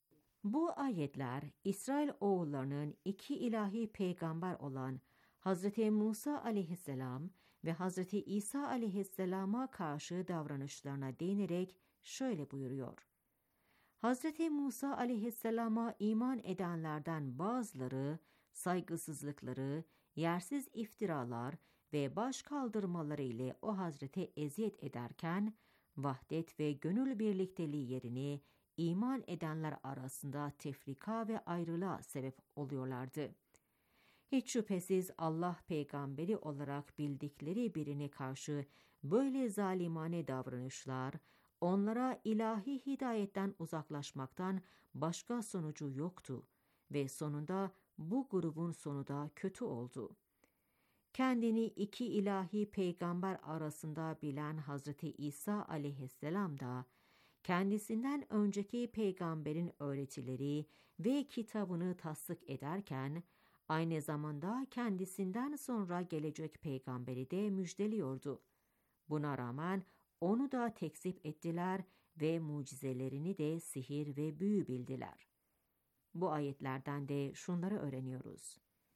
Bu ayetler İsrail oğullarının iki ilahi peygamber olan Hazreti Musa aleyhisselam ve Hazreti İsa aleyhisselama karşı davranışlarına değinerek şöyle buyuruyor. Hazreti Musa aleyhisselama iman edenlerden bazıları saygısızlıkları, yersiz iftiralar ve baş kaldırmaları ile o Hazrete eziyet ederken, vahdet ve gönül birlikteliği yerine iman edenler arasında tefrika ve ayrılığa sebep oluyorlardı. Hiç şüphesiz Allah peygamberi olarak bildikleri birine karşı böyle zalimane davranışlar, onlara ilahi hidayetten uzaklaşmaktan başka sonucu yoktu ve sonunda bu grubun sonu da kötü oldu. Kendini iki ilahi peygamber arasında bilen Hazreti İsa aleyhisselam da, kendisinden önceki peygamberin öğretileri ve kitabını tasdik ederken, aynı zamanda kendisinden sonra gelecek peygamberi de müjdeliyordu. Buna rağmen onu da tekzip ettiler ve mucizelerini de sihir ve büyü bildiler. Bu ayetlerden de şunları öğreniyoruz.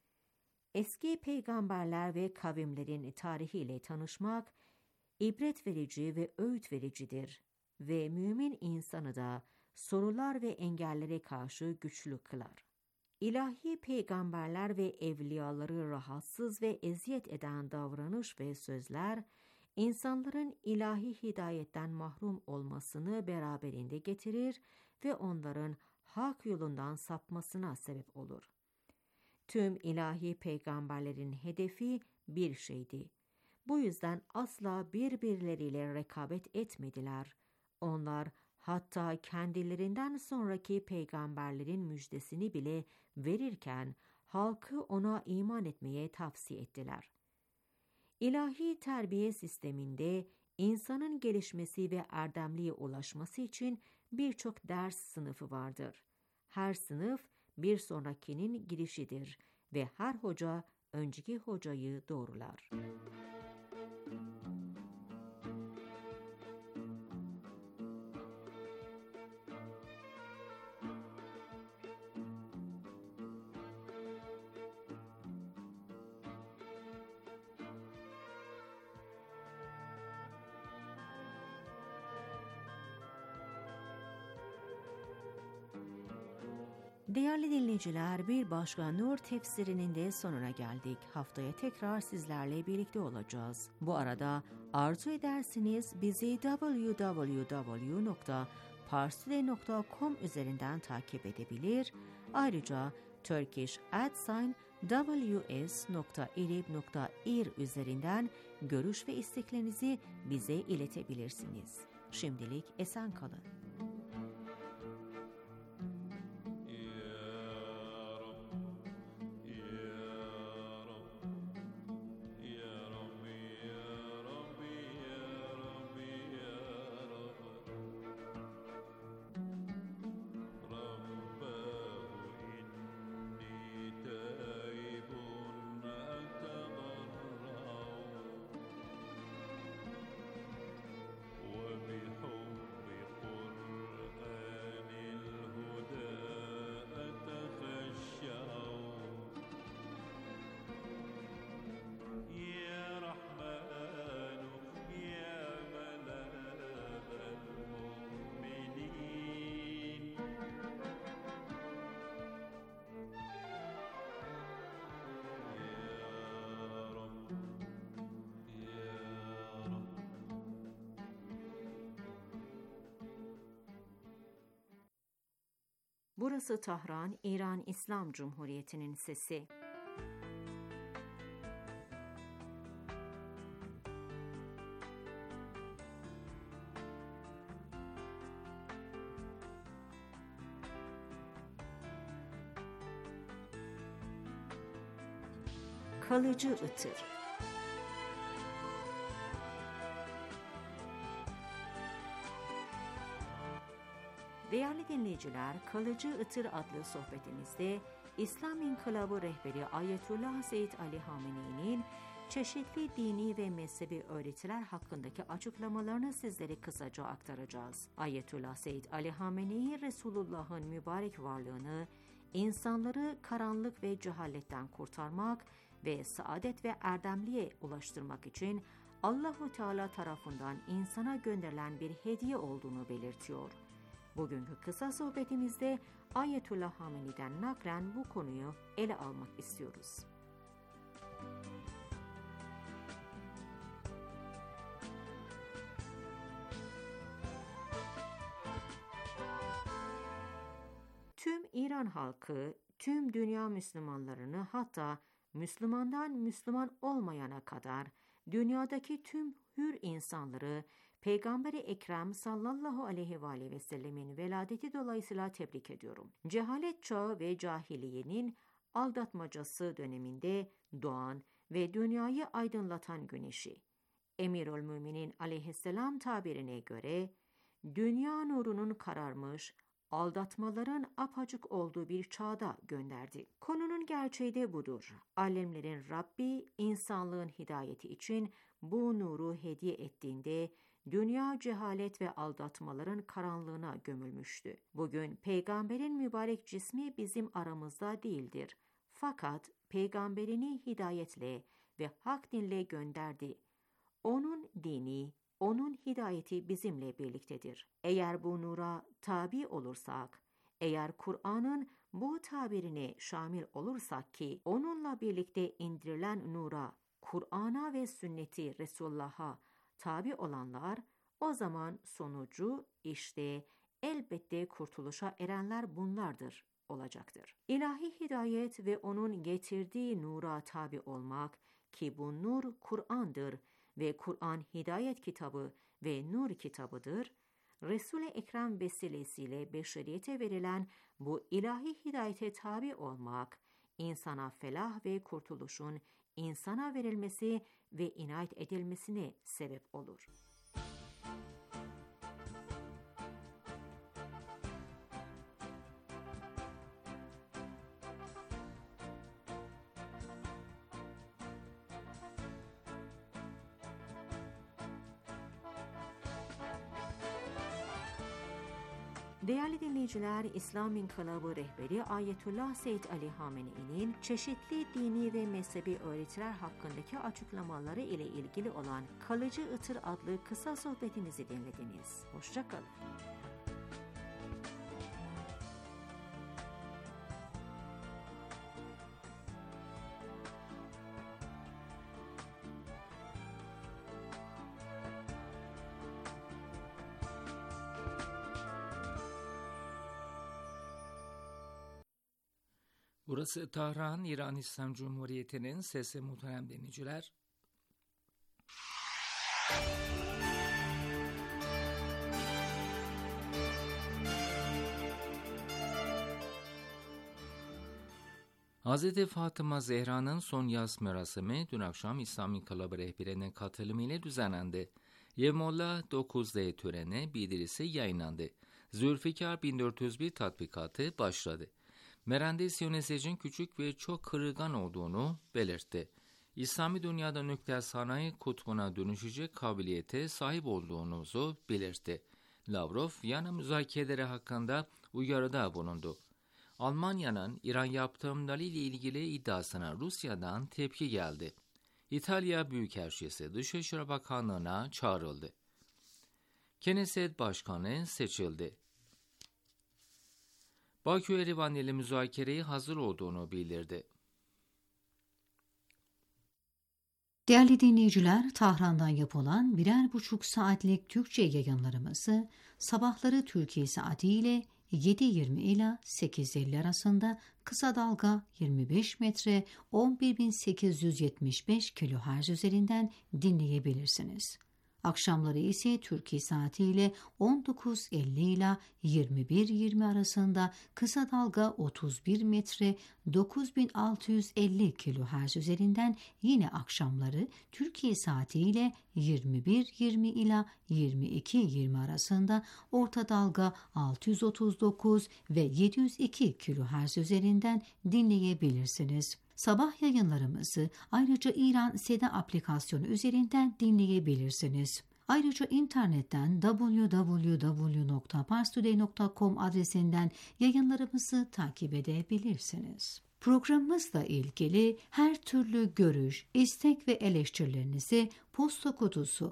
Eski peygamberler ve kavimlerin tarihiyle tanışmak, ibret verici ve öğüt vericidir ve mümin insanı da sorular ve engellere karşı güçlü kılar. İlahi peygamberler ve evliyaları rahatsız ve eziyet eden davranış ve sözler, insanların ilahi hidayetten mahrum olmasını beraberinde getirir ve onların hak yolundan sapmasına sebep olur. Tüm ilahi peygamberlerin hedefi bir şeydi. Bu yüzden asla birbirleriyle rekabet etmediler. Onlar hatta kendilerinden sonraki peygamberlerin müjdesini bile verirken halkı ona iman etmeye tavsiye ettiler. İlahi terbiye sisteminde insanın gelişmesi ve erdemliğe ulaşması için birçok ders sınıfı vardır. Her sınıf bir sonrakinin girişidir ve her hoca önceki hocayı doğrular. Değerli dinleyiciler, bir başka Nur tefsirinin de sonuna geldik. Haftaya tekrar sizlerle birlikte olacağız. Bu arada arzu ederseniz bizi www.parstoday.com üzerinden takip edebilir. Ayrıca turkish@ws.ilib.ir üzerinden görüş ve isteklerinizi bize iletebilirsiniz. Şimdilik esen kalın. Burası Tahran, İran İslam Cumhuriyeti'nin sesi. Kalıcı ıtır. Değerli dinleyiciler, Kalıcı Itır adlı sohbetimizde İslam İnkılabı rehberi Ayetullah Seyyid Ali Hamenei'nin çeşitli dini ve mezhebi öğretiler hakkındaki açıklamalarını sizlere kısaca aktaracağız. Ayetullah Seyyid Ali Hamenei, Resulullah'ın mübarek varlığını, insanları karanlık ve cehaletten kurtarmak ve saadet ve erdemliğe ulaştırmak için Allahu Teala tarafından insana gönderilen bir hediye olduğunu belirtiyor. Bugünkü kısa sohbetimizde Ayetullah Hamenei'den naklen bu konuyu ele almak istiyoruz. Tüm İran halkı, tüm dünya Müslümanlarını, hatta Müslümandan Müslüman olmayana kadar dünyadaki tüm hür insanları Peygamber-i Ekrem sallallahu aleyhi ve aleyhi ve sellemin veladeti dolayısıyla tebrik ediyorum. Cehalet çağı ve cahiliyenin aldatmacası döneminde doğan ve dünyayı aydınlatan güneşi, Emirülmüminin aleyhisselam tabirine göre, dünya nurunun kararmış, aldatmaların apaçık olduğu bir çağda gönderdi. Konunun gerçeği de budur. Alemlerin Rabbi, insanlığın hidayeti için bu nuru hediye ettiğinde, dünya cehalet ve aldatmaların karanlığına gömülmüştü. Bugün peygamberin mübarek cismi bizim aramızda değildir. Fakat peygamberini hidayetle ve hak dinle gönderdi. Onun dini, onun hidayeti bizimle birliktedir. Eğer bu nura tabi olursak, eğer Kur'an'ın bu tabirine şamil olursak ki onunla birlikte indirilen nura, Kur'an'a ve sünneti Resulullah'a tabi olanlar, o zaman sonucu işte elbette kurtuluşa erenler bunlardır olacaktır. İlahi hidayet ve onun getirdiği nura tabi olmak ki bu nur Kur'an'dır ve Kur'an hidayet kitabı ve nur kitabıdır. Resul-i Ekrem vesilesiyle beşeriyete verilen bu ilahi hidayete tabi olmak, insana felah ve kurtuluşun insana verilmesi ve inayet edilmesine sebep olur. Değerli dinleyiciler, İslam İnkılabı rehberi Ayetullah Seyyid Ali Hamenei'nin çeşitli dini ve mezhebi öğretiler hakkındaki açıklamaları ile ilgili olan Kalıcı Itır adlı kısa sohbetimizi dinlediniz. Hoşça kalın. Burası Tahran, İran İslam Cumhuriyeti'nin sesi muhterem dinleyiciler. Hz. Fatıma Zehra'nın son yas merasimi dün akşam İslam İnkılabı rehberinin katılımıyla düzenlendi. Yevmolla 9D töreni bildirisi yayınlandı. Zülfikar 1401 tatbikatı başladı. Merende Siyonistlerin küçük ve çok kırılgan olduğunu belirtti. İslami dünyada nükleer sanayi kutbuna dönüşecek kabiliyete sahip olduğumuzu belirtti. Lavrov, yana müzakereleri hakkında uyarıda bulundu. Almanya'nın İran yaptırımları ile ilgili iddiasına Rusya'dan tepki geldi. İtalya Büyükelçisi Dışişleri Bakanlığı'na çağrıldı. Knesset Başkanı seçildi. Bakü Erivan ile müzakereye hazır olduğunu bildirdi. Değerli dinleyiciler, Tahran'dan yapılan 1,5 saatlik Türkçe yayınlarımızı sabahları Türkiye saatiyle 7.20 ila 8.50 arasında kısa dalga 25 metre 11.875 kHz üzerinden dinleyebilirsiniz. Akşamları ise Türkiye saatiyle 19.50 ila 21.20 arasında kısa dalga 31 metre 9650 kHz üzerinden yine akşamları Türkiye saatiyle 21.20 ila 22.20 arasında orta dalga 639 ve 702 kHz üzerinden dinleyebilirsiniz. Sabah yayınlarımızı ayrıca İran Seda aplikasyonu üzerinden dinleyebilirsiniz. Ayrıca internetten www.parstoday.com adresinden yayınlarımızı takip edebilirsiniz. Programımızla ilgili her türlü görüş, istek ve eleştirilerinizi posta kutusu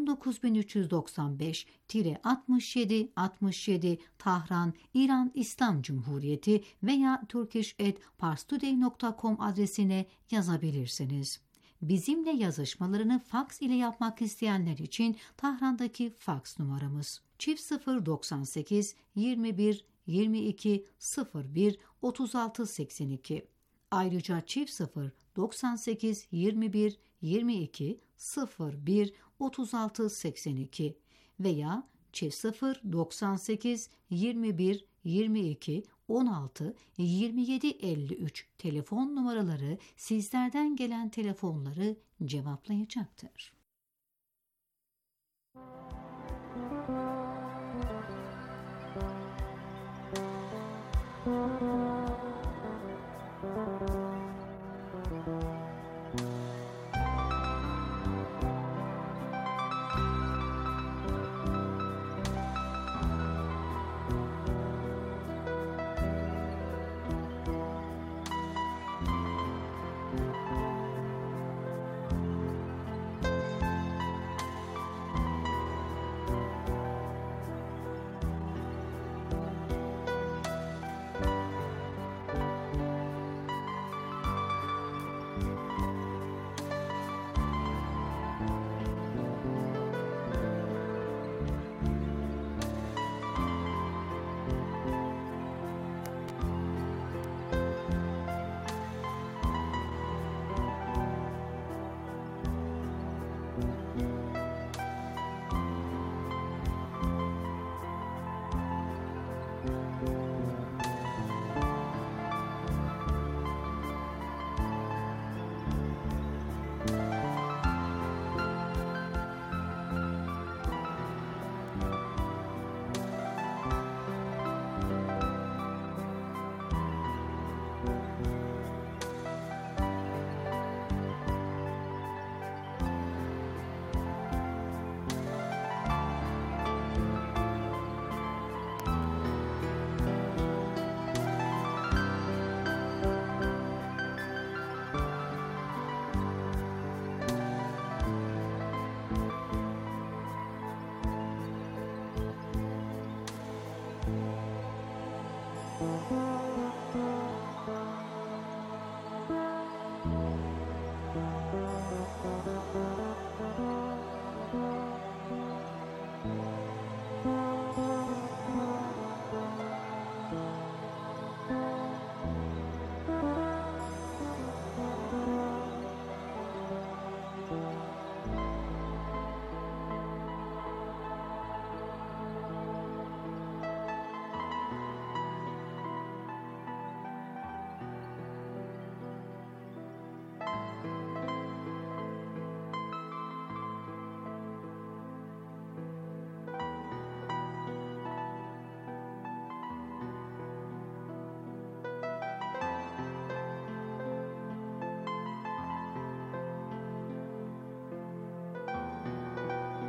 19395-6767 Tahran, İran İslam Cumhuriyeti veya turkish@parstoday.com adresine yazabilirsiniz. Bizimle yazışmalarını faks ile yapmak isteyenler için Tahran'daki faks numaramız +098 21 22 01 36 82. Ayrıca +098 21 22 01 36 82 veya +098 21 22 16 27 53 telefon numaraları sizlerden gelen telefonları cevaplayacaktır.